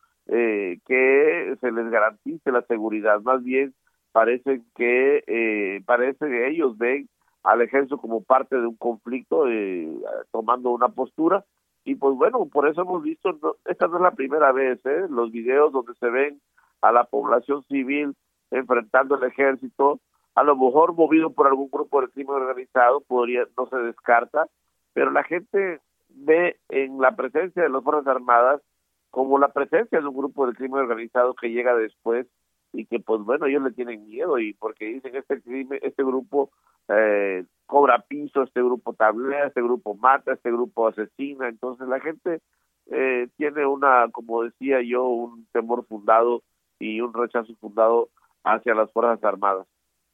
O: que se les garantice la seguridad. Más bien parece que ellos ven al ejército como parte de un conflicto, tomando una postura. Y pues bueno, por eso hemos visto, esta no es la primera vez, los videos donde se ven a la población civil enfrentando al ejército, a lo mejor movido por algún grupo de crimen organizado, no se descarta, pero la gente ve en la presencia de las Fuerzas Armadas como la presencia de un grupo de crimen organizado que llega después, y que pues bueno, ellos le tienen miedo, y porque dicen este grupo cobra piso, este grupo tablea, este grupo mata, este grupo asesina. Entonces la gente tiene como decía yo, un temor fundado y un rechazo fundado hacia las Fuerzas Armadas.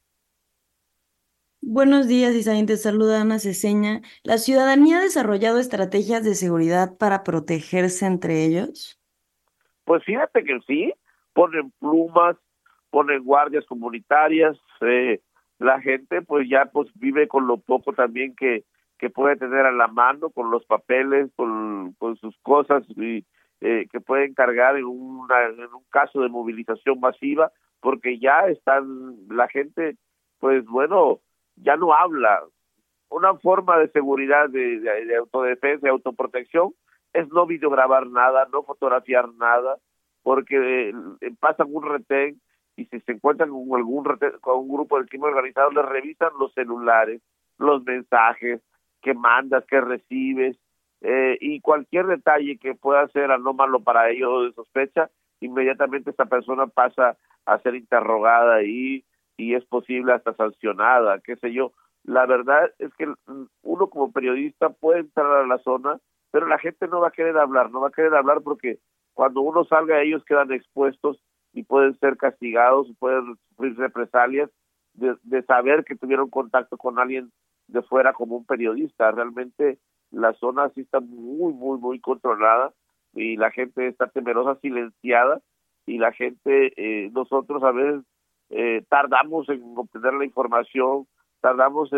C: Buenos días, Isaí, te saluda Ana Ceseña. ¿La ciudadanía ha desarrollado estrategias de seguridad para protegerse entre ellos?
O: Pues fíjate que sí, ponen plumas, ponen guardias comunitarias, la gente pues ya pues vive con lo poco también que puede tener a la mano, con los papeles, con sus cosas y que pueden cargar en un caso de movilización masiva, porque ya la gente, pues bueno, ya no habla. Una forma de seguridad, de autodefensa y autoprotección es no videograbar nada, no fotografiar nada, porque pasan un retén y si se encuentran con un grupo de crimen organizado, les revisan los celulares, los mensajes que mandas, que recibes, y cualquier detalle que pueda ser anómalo para ellos o de sospecha, inmediatamente esta persona pasa a ser interrogada y es posible hasta sancionada, qué sé yo. La verdad es que uno como periodista puede entrar a la zona, pero la gente no va a querer hablar porque cuando uno salga ellos quedan expuestos y pueden ser castigados, pueden sufrir represalias de saber que tuvieron contacto con alguien de fuera como un periodista. Realmente la zona sí está muy, muy, muy controlada y la gente está temerosa, silenciada, y la gente, nosotros a veces tardamos en obtener la información, tardamos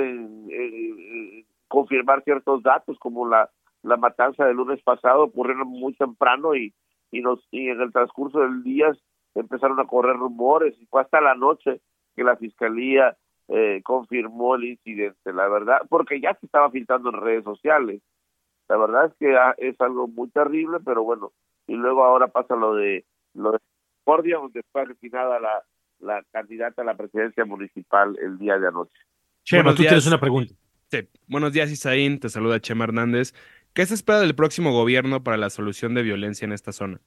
O: en confirmar ciertos datos, como la matanza del lunes pasado ocurrió muy temprano y en el transcurso del día empezaron a correr rumores y fue hasta la noche que la fiscalía confirmó el incidente, la verdad, porque ya se estaba filtrando en redes sociales. La verdad es que es algo muy terrible, pero bueno, y luego ahora pasa lo de Concordia, donde fue asesinada la candidata a la presidencia municipal el día de anoche.
D: Chema, tú tienes una pregunta.
E: Sí. Buenos días, Isaín, te saluda Chema Hernández. ¿Qué se espera del próximo gobierno para la solución de violencia en esta zona?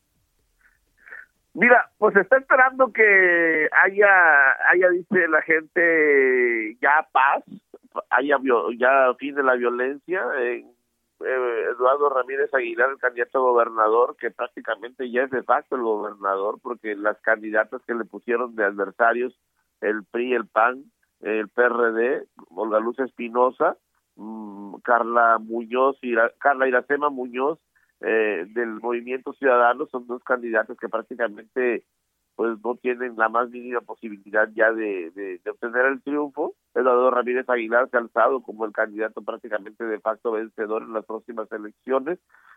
O: Mira, pues está esperando que haya dice la gente, ya paz, ya fin de la violencia. Eduardo Ramírez Aguilar, el candidato a gobernador, que prácticamente ya es de facto el gobernador, porque las candidatas que le pusieron de adversarios, el PRI, el PAN, el PRD, Olga Luz Espinosa, Carla Iracema Muñoz, del Movimiento Ciudadano, son dos candidatos que prácticamente pues no tienen la más mínima posibilidad ya de obtener el triunfo. Eduardo Ramírez Aguilar se ha alzado como el candidato prácticamente de facto vencedor en las próximas elecciones.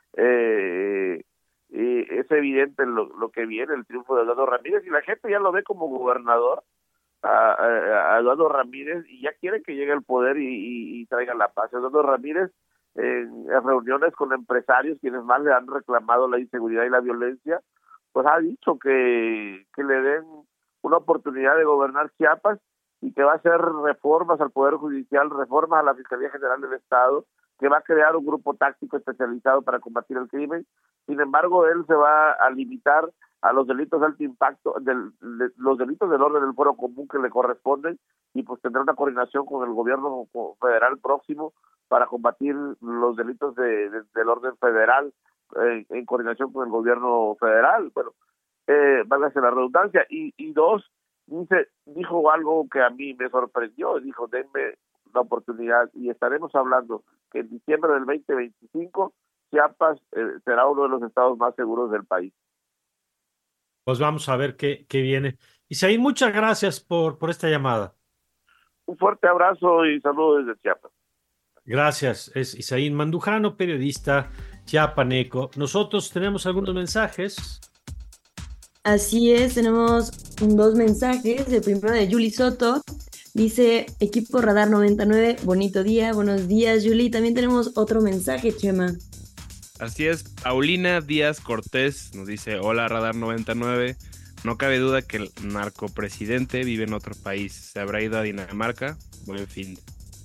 O: Y es evidente lo que viene, el triunfo de Eduardo Ramírez, y la gente ya lo ve como gobernador a Eduardo Ramírez, y ya quiere que llegue al poder y traiga la paz. Eduardo Ramírez, en reuniones con empresarios, quienes más le han reclamado la inseguridad y la violencia, pues ha dicho que le den una oportunidad de gobernar Chiapas y que va a hacer reformas al Poder Judicial, reformas a la Fiscalía General del Estado, que va a crear un grupo táctico especializado para combatir el crimen. Sin embargo, él se va a limitar a los delitos de alto impacto, los delitos del orden del fuero común que le corresponden, y pues tendrá una coordinación con el gobierno federal próximo para combatir los delitos del orden federal en coordinación con el gobierno federal. Bueno, válgase la redundancia. Y dos, dijo algo que a mí me sorprendió, dijo: denme la oportunidad y estaremos hablando que en diciembre del 2025 Chiapas será uno de los estados más seguros del país.
D: Pues vamos a ver qué viene. Isaín, muchas gracias por esta llamada.
O: Un fuerte abrazo y saludos desde Chiapas.
D: Gracias. Es Isaín Mandujano, periodista chiapaneco. Nosotros tenemos algunos mensajes.
C: Así es, tenemos 2 mensajes. El primero de Yuli Soto. Dice: equipo Radar 99, bonito día. Buenos días, Yuli. También tenemos otro mensaje, Chema.
E: Así es, Paulina Díaz Cortés nos dice: hola Radar 99, no cabe duda que el narcopresidente vive en otro país, ¿se habrá ido a Dinamarca? Buen fin.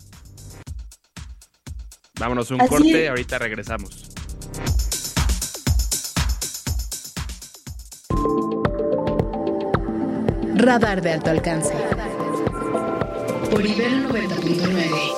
E: Vámonos un corte, ahorita regresamos.
A: Radar de alto alcance por Ibero 90.9.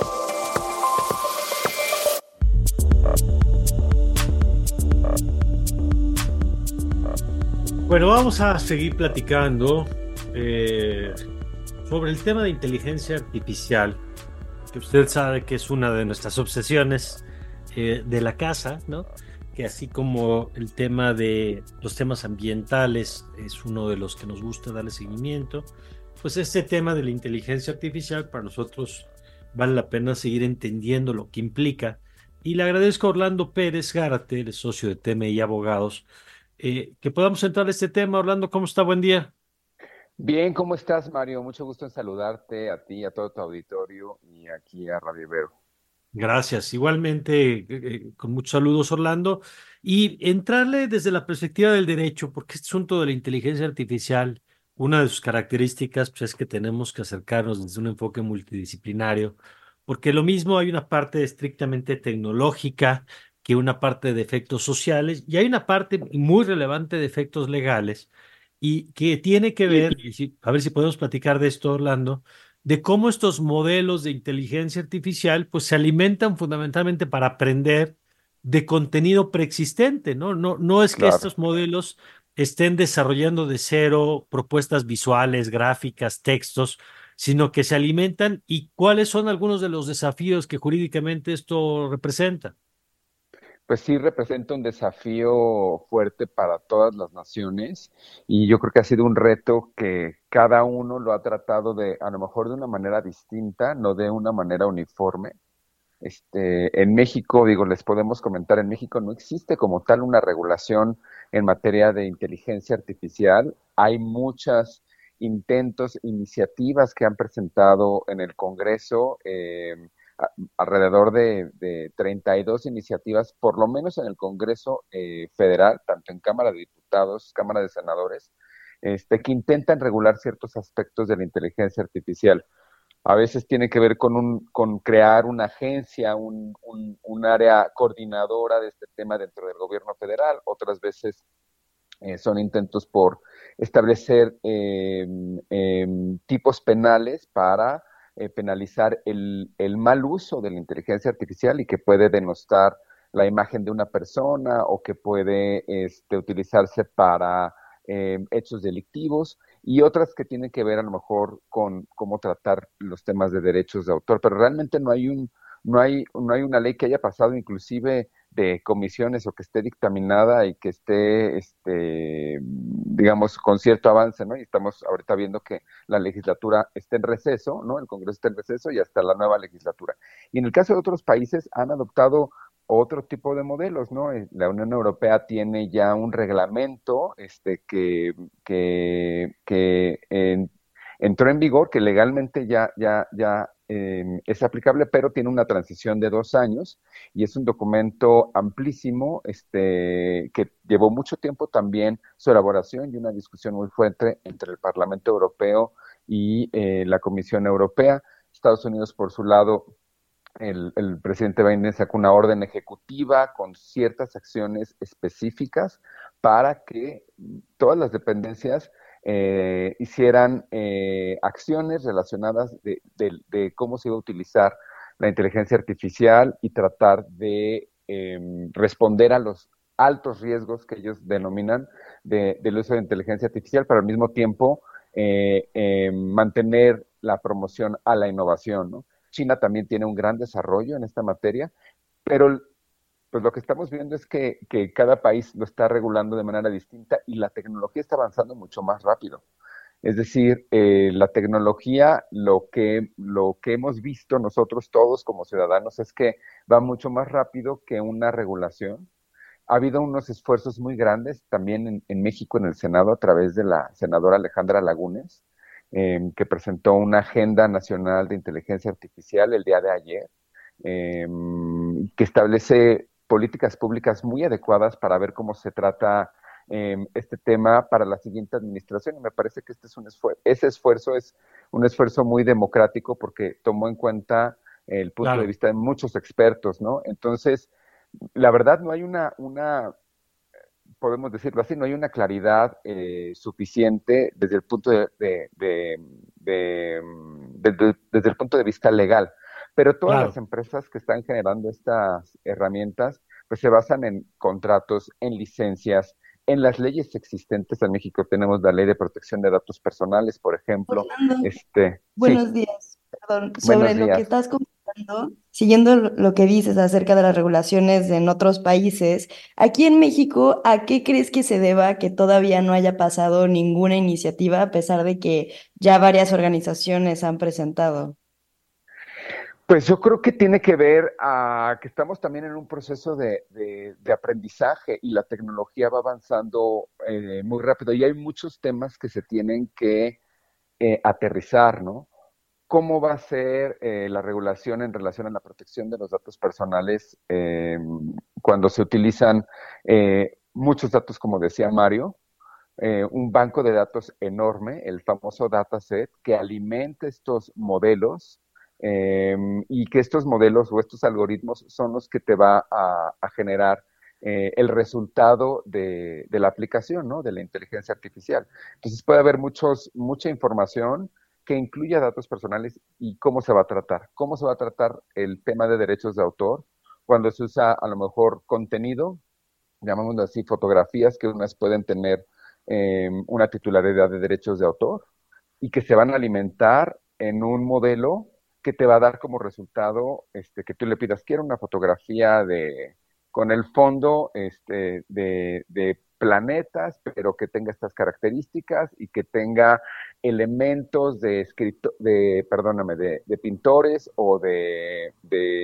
D: Bueno, vamos a seguir platicando sobre el tema de inteligencia artificial, que usted sabe que es una de nuestras obsesiones de la casa, ¿no? que así como el tema de los temas ambientales es uno de los que nos gusta darle seguimiento, pues este tema de la inteligencia artificial para nosotros vale la pena seguir entendiendo lo que implica. Y le agradezco a Orlando Pérez Gárate, el socio de TMI Abogados, que podamos entrar a este tema. Orlando, ¿cómo está? Buen día.
P: Bien, ¿cómo estás, Mario? Mucho gusto en saludarte a ti, a todo tu auditorio y aquí a Radio Ibero.
D: Gracias. Igualmente, con muchos saludos, Orlando. Y entrarle desde la perspectiva del derecho, porque este asunto de la inteligencia artificial, una de sus características pues, es que tenemos que acercarnos desde un enfoque multidisciplinario, porque lo mismo hay una parte estrictamente tecnológica que una parte de efectos sociales, y hay una parte muy relevante de efectos legales, y que tiene que ver, a ver si podemos platicar de esto, Orlando, de cómo estos modelos de inteligencia artificial pues se alimentan fundamentalmente para aprender de contenido preexistente, ¿no? No es que
P: Claro.
D: estos modelos estén desarrollando de cero propuestas visuales, gráficas, textos, sino que se alimentan. ¿Y cuáles son algunos de los desafíos que jurídicamente esto representa?
P: Pues sí, representa un desafío fuerte para todas las naciones y yo creo que ha sido un reto que cada uno lo ha tratado de, a lo mejor de una manera distinta, no de una manera uniforme. En México, digo, les podemos comentar, en México no existe como tal una regulación en materia de inteligencia artificial. Hay muchos intentos, iniciativas que han presentado en el Congreso, alrededor de 32 iniciativas, por lo menos en el Congreso Federal, tanto en Cámara de Diputados, Cámara de Senadores, que intentan regular ciertos aspectos de la inteligencia artificial. A veces tiene que ver con crear una agencia, un área coordinadora de este tema dentro del gobierno federal. Otras veces son intentos por establecer tipos penales para penalizar el mal uso de la inteligencia artificial y que puede denostar la imagen de una persona o que puede utilizarse para hechos delictivos, y otras que tienen que ver a lo mejor con cómo tratar los temas de derechos de autor, pero realmente no hay una ley que haya pasado inclusive de comisiones o que esté dictaminada y que esté, digamos, con cierto avance, ¿no? Y estamos ahorita viendo que la legislatura está en receso, ¿no? El Congreso está en receso y hasta la nueva legislatura. Y en el caso de otros países han adoptado otro tipo de modelos, ¿no? La Unión Europea tiene ya un reglamento que entró en vigor, que legalmente ya es aplicable, pero tiene una transición de 2 años y es un documento amplísimo que llevó mucho tiempo también su elaboración y una discusión muy fuerte entre el Parlamento Europeo y la Comisión Europea. Estados Unidos, por su lado, el presidente Biden sacó una orden ejecutiva con ciertas acciones específicas para que todas las dependencias hicieran acciones relacionadas de cómo se iba a utilizar la inteligencia artificial y tratar de responder a los altos riesgos que ellos denominan del uso de inteligencia artificial, pero al mismo tiempo mantener la promoción a la innovación, ¿no? China también tiene un gran desarrollo en esta materia, pero pues lo que estamos viendo es que cada país lo está regulando de manera distinta y la tecnología está avanzando mucho más rápido. Es decir, la tecnología, lo que hemos visto nosotros todos como ciudadanos es que va mucho más rápido que una regulación. Ha habido unos esfuerzos muy grandes también en México, en el Senado, a través de la senadora Alejandra Lagunes, que presentó una agenda nacional de inteligencia artificial el día de ayer, que establece políticas públicas muy adecuadas para ver cómo se trata este tema para la siguiente administración. Y me parece que ese esfuerzo es un esfuerzo muy democrático porque tomó en cuenta el punto de vista de muchos expertos, ¿no? Entonces, la verdad no hay podemos decirlo así, no hay una claridad suficiente desde el punto desde el punto de vista legal. Pero todas las empresas que están generando estas herramientas, pues se basan en contratos, en licencias, en las leyes existentes. En México tenemos la Ley de Protección de Datos Personales, por ejemplo.
C: Orlando, buenos días. Perdón, sobre lo que estás comentando, siguiendo lo que dices acerca de las regulaciones en otros países, aquí en México, ¿a qué crees que se deba que todavía no haya pasado ninguna iniciativa a pesar de que ya varias organizaciones han presentado?
P: Pues yo creo que tiene que ver a que estamos también en un proceso de aprendizaje y la tecnología va avanzando muy rápido y hay muchos temas que se tienen que aterrizar, ¿no? ¿Cómo va a ser la regulación en relación a la protección de los datos personales cuando se utilizan muchos datos, como decía Mario? Un banco de datos enorme, el famoso dataset, que alimente estos modelos y que estos modelos o estos algoritmos son los que te va a generar el resultado de la aplicación, ¿no? De la inteligencia artificial. Entonces puede haber mucha información que incluya datos personales y cómo se va a tratar. ¿Cómo se va a tratar el tema de derechos de autor? Cuando se usa a lo mejor contenido, llamémoslo así, fotografías que unas pueden tener una titularidad de derechos de autor y que se van a alimentar en un modelo que te va a dar como resultado que tú le pidas, quiero una fotografía con el fondo de planetas, pero que tenga estas características y que tenga elementos de pintores o de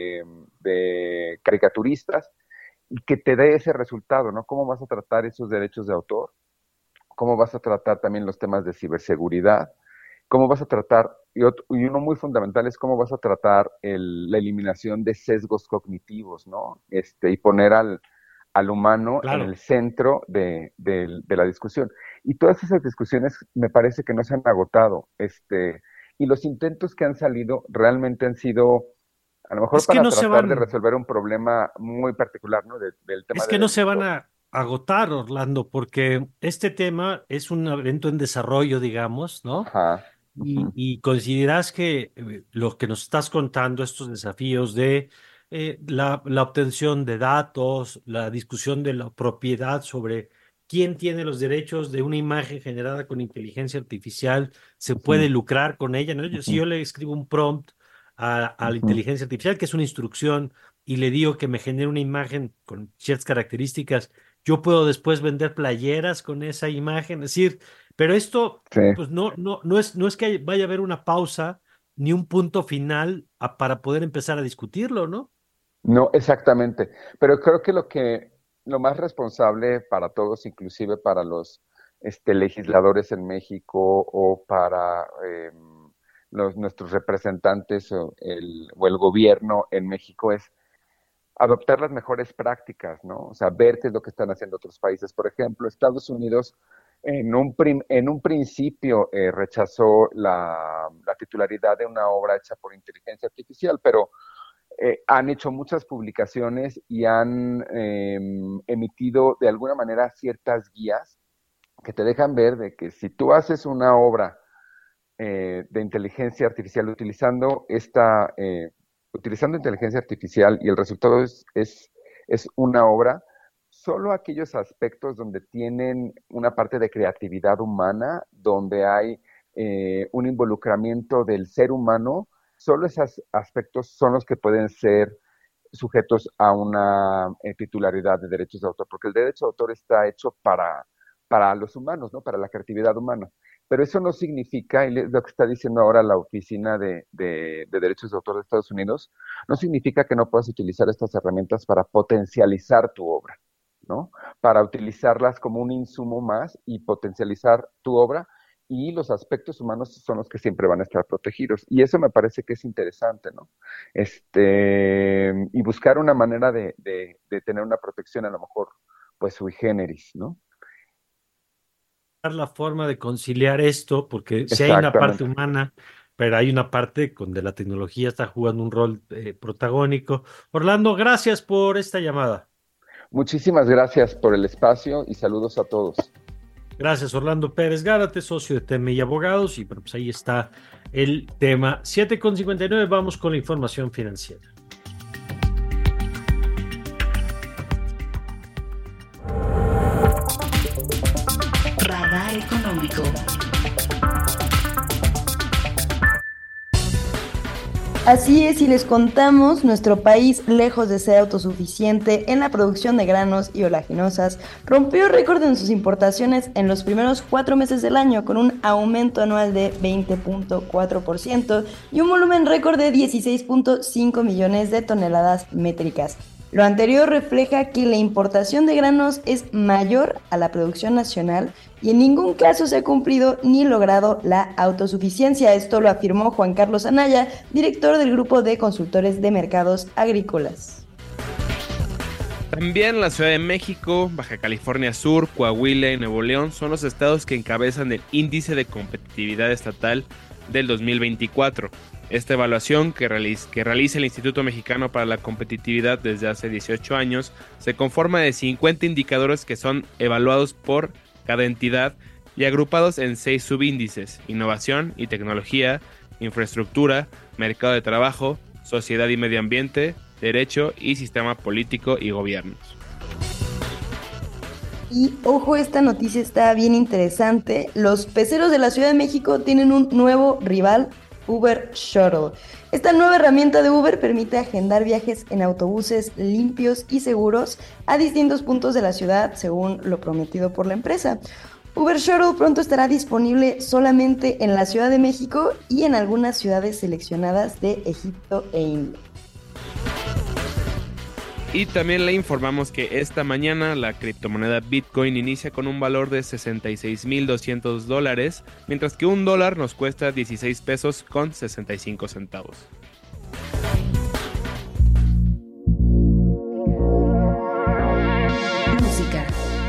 P: caricaturistas y que te dé ese resultado, ¿no? ¿Cómo vas a tratar esos derechos de autor? ¿Cómo vas a tratar también los temas de ciberseguridad? ¿Cómo vas a tratar, y uno muy fundamental es cómo vas a tratar la eliminación de sesgos cognitivos, ¿no? Y poner al humano en el centro de la discusión. Y todas esas discusiones me parece que no se han agotado. Y los intentos que han salido realmente han sido, a lo mejor para tratar de resolver un problema muy particular, ¿no? Del tema
D: es que no se van a agotar, Orlando, porque este tema es un evento en desarrollo, digamos, ¿no?
P: Ajá.
D: Y consideras que lo que nos estás contando, estos desafíos de la obtención de datos, la discusión de la propiedad sobre quién tiene los derechos de una imagen generada con inteligencia artificial, se puede lucrar con ella, ¿no? Si yo le escribo un prompt a la inteligencia artificial, que es una instrucción, y le digo que me genere una imagen con ciertas características, yo puedo después vender playeras con esa imagen, es decir, pero esto pues no es que vaya a haber una pausa ni un punto final para poder empezar a discutirlo, ¿no?
P: No, exactamente. Pero creo que lo más responsable para todos, inclusive para los legisladores en México o para nuestros representantes o el gobierno en México es adoptar las mejores prácticas, ¿no? O sea, ver qué es lo que están haciendo otros países. Por ejemplo, Estados Unidos en un principio rechazó la titularidad de una obra hecha por inteligencia artificial, pero han hecho muchas publicaciones y han emitido de alguna manera ciertas guías que te dejan ver de que si tú haces una obra de inteligencia artificial utilizando inteligencia artificial y el resultado es una obra, solo aquellos aspectos donde tienen una parte de creatividad humana, donde hay un involucramiento del ser humano, solo esos aspectos son los que pueden ser sujetos a una titularidad de derechos de autor, porque el derecho de autor está hecho para los humanos, ¿no? Para la creatividad humana. Pero eso no significa, y es lo que está diciendo ahora la Oficina de Derechos de Autor de Estados Unidos, no significa que no puedas utilizar estas herramientas para potencializar tu obra, ¿no? Para utilizarlas como un insumo más y potencializar tu obra, y los aspectos humanos son los que siempre van a estar protegidos. Y eso me parece que es interesante, ¿no? Y buscar una manera de tener una protección a lo mejor, pues, sui generis, ¿no?
D: La forma de conciliar esto, porque si hay una parte humana, pero hay una parte donde la tecnología está jugando un rol protagónico. Orlando, gracias por esta llamada.
P: Muchísimas gracias por el espacio y saludos a todos.
D: Gracias, Orlando Pérez Gárate, socio de TMI Abogados, y pues ahí está el tema. 7:59, vamos con la información financiera.
A: Radar Económico.
C: Así es, y les contamos, nuestro país, lejos de ser autosuficiente en la producción de granos y oleaginosas, rompió récord en sus importaciones en los primeros 4 meses del año, con un aumento anual de 20.4% y un volumen récord de 16.5 millones de toneladas métricas. Lo anterior refleja que la importación de granos es mayor a la producción nacional y en ningún caso se ha cumplido ni logrado la autosuficiencia. Esto lo afirmó Juan Carlos Anaya, director del Grupo de Consultores de Mercados Agrícolas.
E: También la Ciudad de México, Baja California Sur, Coahuila y Nuevo León son los estados que encabezan el Índice de Competitividad Estatal del 2024. Esta evaluación que realiza el Instituto Mexicano para la Competitividad desde hace 18 años se conforma de 50 indicadores que son evaluados por cada entidad y agrupados en 6 subíndices: innovación y tecnología, infraestructura, mercado de trabajo, sociedad y medio ambiente, derecho y sistema político y gobiernos.
C: Y ojo, esta noticia está bien interesante. Los peceros de la Ciudad de México tienen un nuevo rival, Uber Shuttle. Esta nueva herramienta de Uber permite agendar viajes en autobuses limpios y seguros a distintos puntos de la ciudad, según lo prometido por la empresa. Uber Shuttle pronto estará disponible solamente en la Ciudad de México y en algunas ciudades seleccionadas de Egipto e India.
E: Y también le informamos que esta mañana la criptomoneda Bitcoin inicia con un valor de $66,200, mientras que $1 nos cuesta 16 pesos con 65 centavos.
A: Música.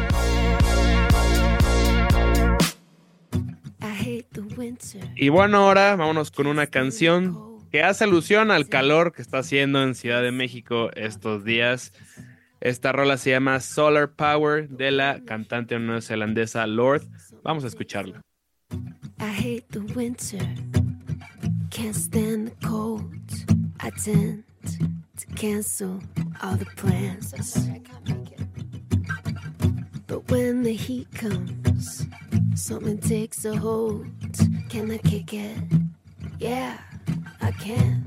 E: Y bueno, ahora vámonos con una canción que hace alusión al calor que está haciendo en Ciudad de México estos días. Esta rola se llama Solar Power, de la cantante neozelandesa Lorde. Vamos a escucharla.
Q: I hate the winter, can't stand the cold. I tend to cancel all the plans. But when the heat comes, something takes a hold. Can I kick it? Yeah, I can.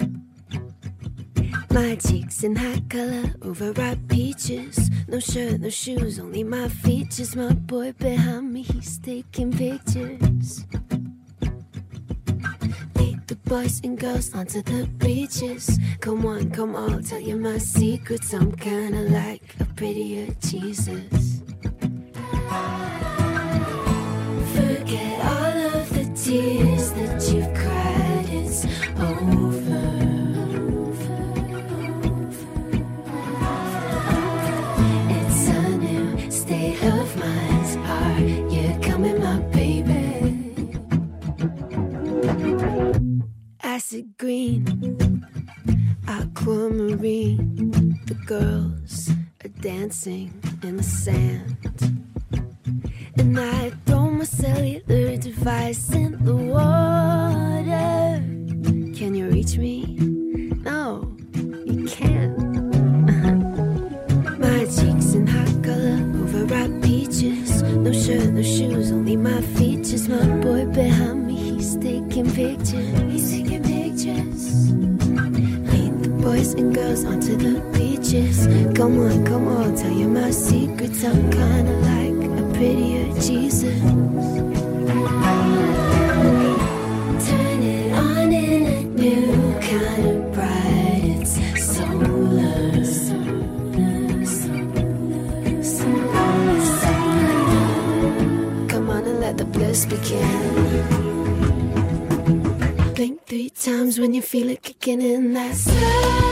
Q: My cheeks in hot color, overripe peaches. No shirt, no shoes, only my features. My boy behind me, he's taking pictures. Lead the boys and girls onto the beaches. Come on, I'll tell you my secrets. I'm kinda like a prettier Jesus. Forget all of the tears that you've cried, it's over. It's a new state of mind. Are you coming, my baby? Acid green, aquamarine. The girls are dancing in the sand. And I throw my cellular device in the water. Can you reach me? No, you can't. My cheeks in hot color, overripe peaches. No shirt, no shoes, only my features. My boy behind me, he's taking pictures. He's taking pictures. Lead the boys and girls onto the beaches. Come on, I'll tell you my secrets. I'm kinda like prettier Jesus. Turn it on in a new kind of bright. It's solar. Come on and let the bliss begin. Blink 3 times when you feel it kicking in. That slow.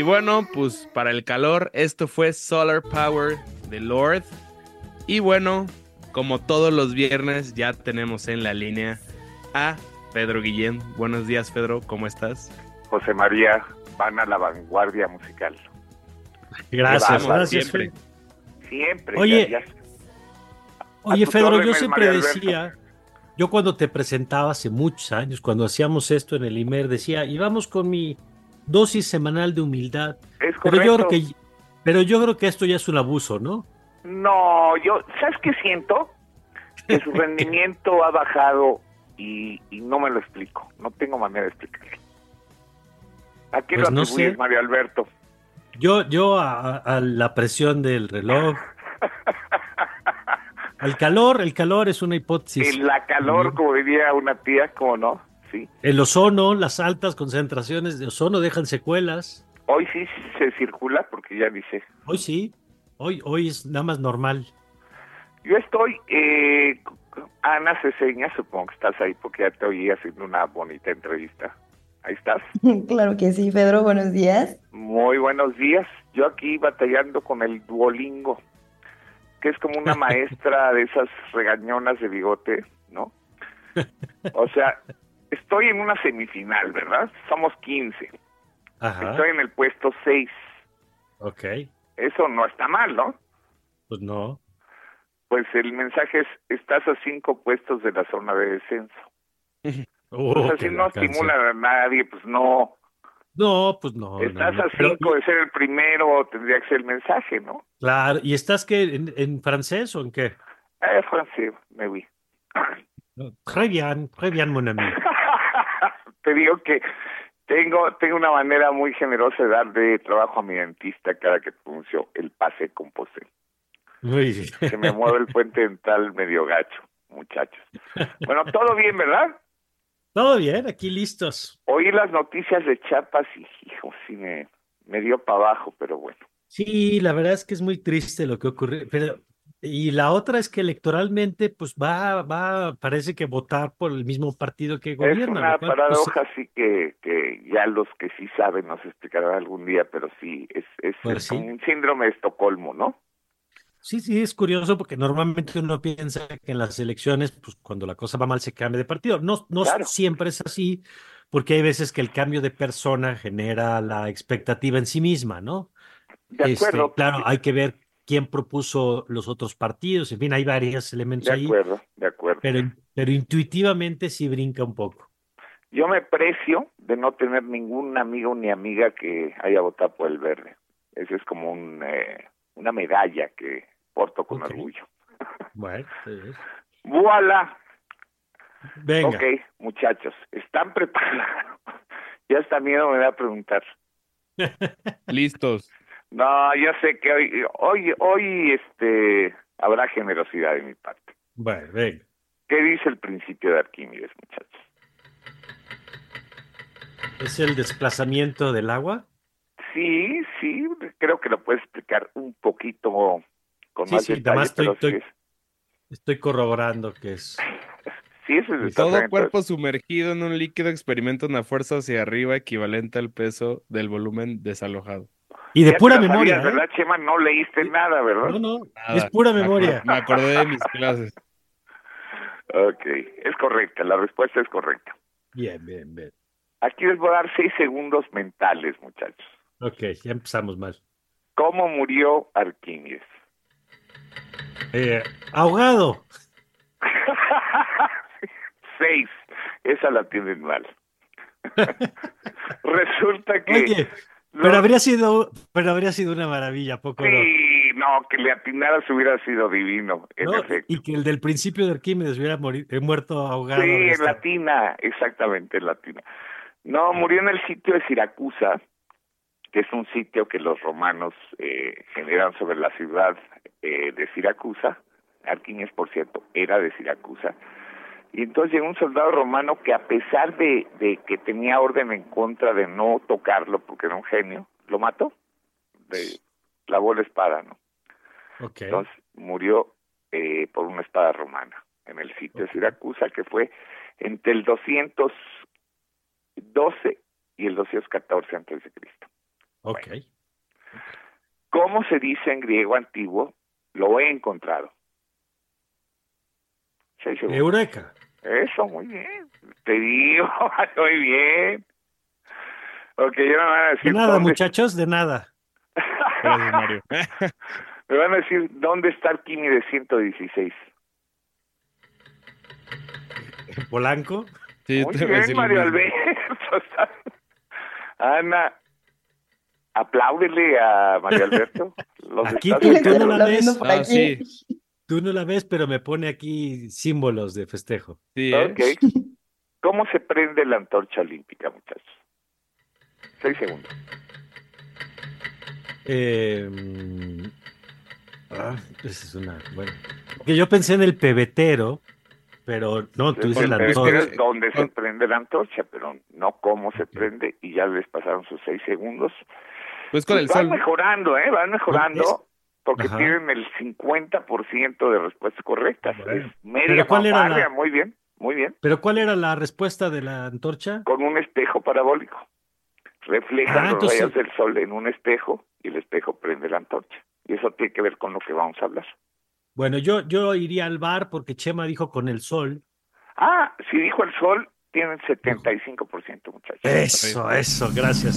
E: bueno, pues para el calor, esto fue Solar Power de Lord. Y bueno, como todos los viernes, ya tenemos en la línea a Pedro Guillén. Buenos días, Pedro, ¿cómo estás?
R: José María, van a la vanguardia musical.
D: Gracias, gracias.
E: Siempre.
R: Siempre.
D: Oye, oye, Pedro, yo siempre
R: María
D: decía, yo cuando te presentaba hace muchos años, cuando hacíamos esto en el IMER, decía, y vamos con mi dosis semanal de humildad.
R: Es
D: Pero
R: correcto.
D: yo creo que esto ya es un abuso, ¿no?
R: No, ¿sabes qué siento? Que su rendimiento ha bajado y no me lo explico. No tengo manera de explicarlo. ¿A qué
D: Pues
R: lo
D: no
R: atribuyes,
D: sé.
R: Mario Alberto?
D: Yo a la presión del reloj. El calor es una hipótesis.
R: En la calor, como diría una tía, ¿cómo no? Sí.
D: El ozono, las altas concentraciones de ozono dejan secuelas.
R: Hoy sí se circula, porque ya dice.
D: Hoy sí, hoy es nada más normal.
R: Yo estoy, Ana Ceseña, supongo que estás ahí porque ya te oí haciendo una bonita entrevista. Ahí estás.
C: Claro que sí, Pedro, buenos días.
R: Muy buenos días. Yo aquí batallando con el Duolingo, que es como una maestra de esas regañonas de bigote, ¿no? O sea, estoy en una semifinal, ¿verdad? Somos 15.
D: Ajá.
R: Estoy en el puesto 6.
D: Ok,
R: Eso no está mal, ¿no?
D: pues no.
R: Pues el mensaje es, estás a 5 puestos de la zona de descenso. Pues así
D: que
R: no
D: la canción.
R: estimulan a nadie, pues no.
D: No, pues no.
R: Estás
D: no.
R: a 5 de ser el primero, tendría que ser el mensaje, ¿no?
D: Claro, ¿y estás qué, en francés o en qué?
R: Francés, me vi.
D: Très bien, mon ami.
R: Te digo que tengo una manera muy generosa de darle trabajo a mi dentista cada que pronuncio el pase composé.
D: Muy bien.
R: Se me mueve el puente dental medio gacho, muchachos. Bueno, todo bien, ¿verdad?
D: Todo bien, aquí listos.
R: Oí las noticias de Chiapas y, hijo, sí me dio para abajo, pero bueno.
D: Sí, la verdad es que es muy triste lo que ocurrió, pero y la otra es que electoralmente pues parece que votar por el mismo partido que gobierna.
R: Es una
D: lo cual, pues,
R: paradoja, sí, que ya los que sí saben nos explicarán algún día, pero sí, es
D: Pues sí.
R: como un síndrome de Estocolmo, ¿no?
D: Sí, es curioso porque normalmente uno piensa que en las elecciones, pues cuando la cosa va mal se cambia de partido. No
R: Claro.
D: siempre es así, porque hay veces que el cambio de persona genera la expectativa en sí misma, ¿no?
R: De acuerdo.
D: Claro, hay que ver quién propuso los otros partidos, en fin, hay varios elementos
R: De
D: ahí,
R: acuerdo.
D: pero intuitivamente sí brinca un poco.
R: Yo me precio de no tener ningún amigo ni amiga que haya votado por el verde. Ese es como una medalla que porto con orgullo.
D: Bueno, sí.
R: ¡Voilà!
D: Venga.
R: Ok, muchachos, ¿están preparados? Ya hasta miedo me da a preguntar.
E: Listos.
R: No, yo sé que hoy habrá generosidad de mi parte.
D: Bueno, venga.
R: ¿Qué dice el principio de Arquímedes, muchachos?
D: ¿Es el desplazamiento del agua?
R: Sí, creo que lo puedes explicar un poquito con más detalle,
D: además
R: pero sí
D: estoy corroborando que es.
R: Sí, ese es el
E: Todo
R: desplazamiento.
E: cuerpo sumergido en un líquido experimenta una fuerza hacia arriba equivalente al peso del volumen desalojado.
D: Y de
R: Ya
D: pura
R: te la
D: memoria,
R: sabías, ¿verdad, Chema? No leíste nada, ¿verdad?
D: No,
E: Nada.
D: es pura memoria.
E: Me acordé de mis clases.
R: Ok, es correcta, la respuesta es correcta.
D: Bien.
R: Aquí les voy a dar 6 segundos mentales, muchachos.
D: Ok, ya empezamos mal.
R: ¿Cómo murió Arquímedes?
D: Ahogado.
R: 6, esa la tienen mal. Resulta que...
D: Oye, pero habría sido una maravilla, ¿poco no?
R: Sí, no, que le atinaras hubiera sido divino, en
D: ¿No?
R: efecto.
D: Y que el del principio de Arquímedes hubiera muerto ahogado.
R: Sí,
D: habría
R: en
D: estado.
R: latina, exactamente en latina. No, murió en el sitio de Siracusa, que es un sitio que los romanos generan sobre la ciudad de Siracusa. Arquímedes, por cierto, era de Siracusa. Y entonces llegó un soldado romano que, a pesar de que tenía orden en contra de no tocarlo, porque era un genio, lo mató, clavó la espada, ¿no?
D: Okay.
R: Entonces murió por una espada romana en el sitio de Siracusa, que fue entre el 212 y el 214 a.C.
D: Ok.
R: Bueno, ¿cómo se dice en griego antiguo? Lo he encontrado. 6 segundos.
D: Eureka.
R: Eso, muy bien. Te digo, muy bien. Ok, ya me van a decir...
D: De nada,
R: dónde...
D: muchachos, de nada.
E: Gracias, Mario.
R: Me van a decir, ¿dónde está Arquímedes 116?
D: ¿En Polanco?
E: Sí,
R: Muy
E: te voy a
R: bien,
E: decir lo
R: Mario
E: mismo.
R: Alberto. Ana, apláudele a Mario Alberto. Los
D: Aquí
R: Estados
D: tú no
R: Unidos.
D: la ves.
E: Ah, sí.
D: Tú no la ves, pero me pone aquí símbolos de festejo.
E: Sí,
R: Ok. ¿Cómo se prende la antorcha olímpica, muchachos? 6 segundos.
D: Esa es una... Bueno. Porque yo pensé en el pebetero, pero no, tú dices
R: El
D: la
R: pebetero
D: antorcha.
R: es donde se prende la antorcha, pero no cómo se prende, y ya les pasaron sus 6 segundos.
E: Pues con el
R: van
E: sol.
R: mejorando, van mejorando, porque
D: Ajá.
R: tienen el 50% de respuestas correctas.
D: Bueno.
R: Es media
D: ¿Pero cuál era
R: fanfarria,
D: la-
R: muy bien, muy bien.
D: ¿Pero cuál era la respuesta de la antorcha?
R: Con un espejo parabólico. Reflejan los
D: entonces-
R: rayos del sol en un espejo y el espejo prende la antorcha. Y eso tiene que ver con lo que vamos a hablar.
D: Bueno, yo iría al bar porque Chema dijo con el sol.
R: Ah, si dijo el sol, tienen 75%, muchachos.
D: Eso, gracias.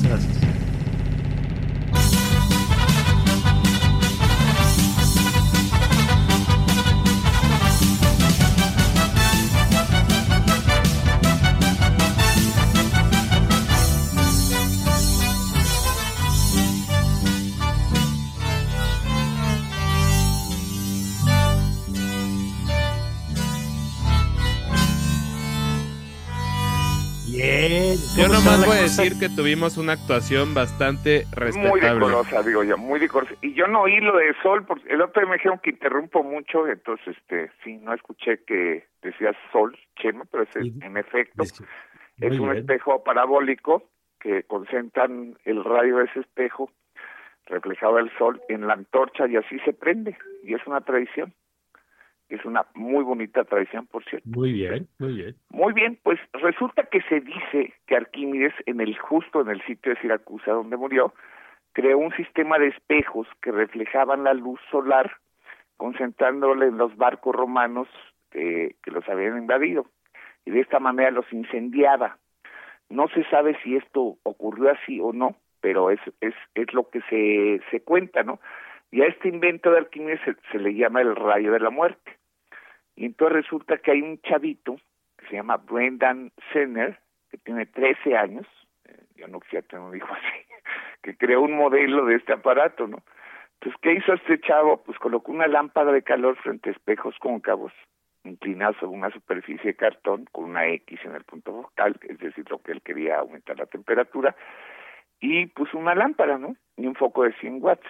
D: Bien.
E: Yo
D: ¿Cómo está
E: nomás
D: la
E: voy a
D: cosa?
E: decir que tuvimos una actuación bastante
R: Muy
E: respetable.
R: decorosa, digo yo, muy decorosa. Y yo no oí lo de sol, porque el otro día me dijeron que interrumpo mucho, entonces, sí, no escuché que decías sol, Chema, pero en efecto, es
D: Muy
R: un
D: bien.
R: espejo parabólico que concentran el rayo de ese espejo reflejado del sol en la antorcha y así se prende. Y es una tradición. Es una muy bonita tradición, por cierto.
D: Muy bien.
R: Muy bien, pues resulta que se dice que Arquímedes, justo en el sitio de Siracusa donde murió, creó un sistema de espejos que reflejaban la luz solar, concentrándole en los barcos romanos que los habían invadido. Y de esta manera los incendiaba. No se sabe si esto ocurrió así o no, pero es lo que se cuenta, ¿no? Y a este invento de Arquímedes se le llama el rayo de la muerte. Y entonces resulta que hay un chavito que se llama Brendan Senner, que tiene 13 años, yo no quisiera tener un hijo así, que creó un modelo de este aparato, ¿no? Entonces, ¿qué hizo este chavo? Pues colocó una lámpara de calor frente a espejos cóncavos, inclinados sobre una superficie de cartón, con una X en el punto focal, es decir, lo que él quería aumentar la temperatura, y puso una lámpara, ¿no? Y un foco de 100 watts.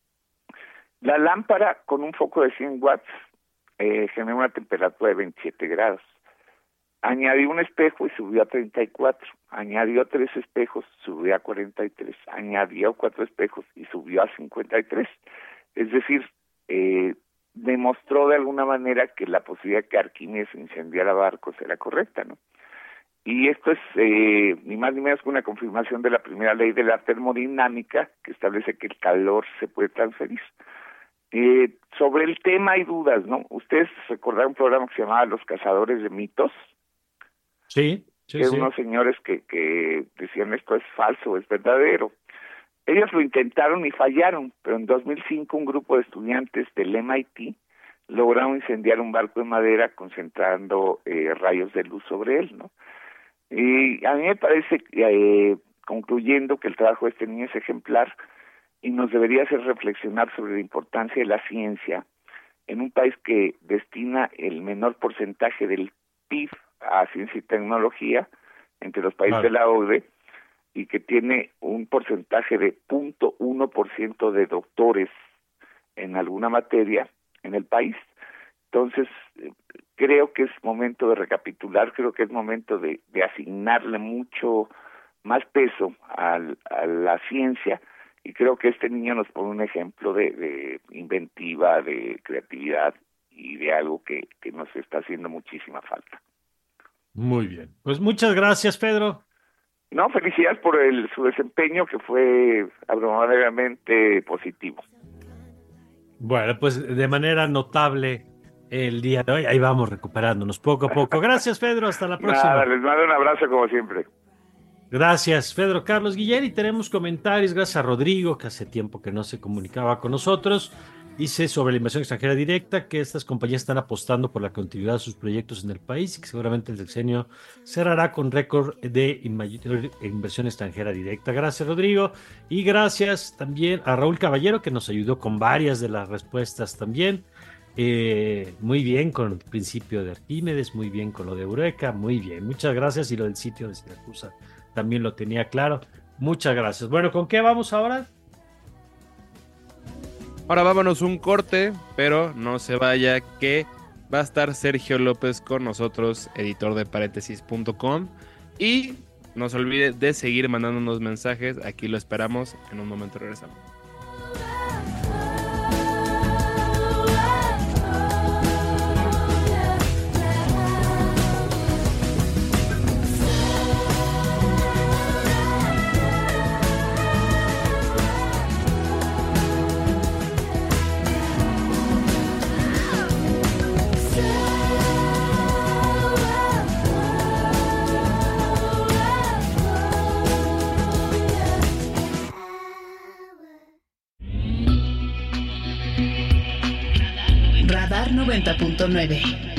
R: La lámpara con un foco de 100 watts genera una temperatura de 27 grados. Añadió un espejo y subió a 34. Añadió 3 espejos, subió a 43. Añadió 4 espejos y subió a 53. Es decir, demostró de alguna manera que la posibilidad de que Arquímedes incendiara barcos era correcta, ¿no? Y esto es ni más ni menos que una confirmación de la primera ley de la termodinámica, que establece que el calor se puede transferir. Sobre el tema hay dudas, ¿no? Ustedes recordaron un programa que se llamaba Los Cazadores de Mitos.
D: Sí.
R: Unos señores que decían esto es falso, es verdadero. Ellos lo intentaron y fallaron, pero en 2005 un grupo de estudiantes del MIT lograron incendiar un barco de madera concentrando rayos de luz sobre él, ¿no? Y a mí me parece, concluyendo, que el trabajo de este niño es ejemplar y nos debería hacer reflexionar sobre la importancia de la ciencia en un país que destina el menor porcentaje del PIB a ciencia y tecnología entre los países de la OCDE y que tiene un porcentaje de 0.1% de doctores en alguna materia en el país. Entonces, creo que es momento de recapitular, creo que es momento de asignarle mucho más peso a la ciencia, y creo que este niño nos pone un ejemplo de inventiva, de creatividad y de algo que nos está haciendo muchísima falta.
D: Muy bien. Pues muchas gracias, Pedro.
R: No, felicidades por su desempeño, que fue abrumadoramente positivo.
D: Bueno, pues de manera notable el día de hoy. Ahí vamos recuperándonos poco a poco. Gracias, Pedro. Hasta la próxima.
R: Nada, les mando un abrazo como siempre.
D: Gracias, Pedro Carlos Guillén. Y tenemos comentarios. Gracias a Rodrigo, que hace tiempo que no se comunicaba con nosotros. Dice sobre la inversión extranjera directa que estas compañías están apostando por la continuidad de sus proyectos en el país y que seguramente el sexenio cerrará con récord de inversión extranjera directa. Gracias, Rodrigo. Y gracias también a Raúl Caballero, que nos ayudó con varias de las respuestas también. Muy bien con el principio de Arquímedes, muy bien con lo de Eureka, muy bien. Muchas gracias. Y lo del sitio de Siracusa también lo tenía claro. Muchas gracias. Bueno, ¿con qué vamos ahora?
E: Ahora vámonos un corte, pero no se vaya, que va a estar Sergio López con nosotros, editor de paréntesis.com, y no se olvide de seguir mandándonos mensajes. Aquí lo esperamos. En un momento regresamos.
A: Radar 90.9.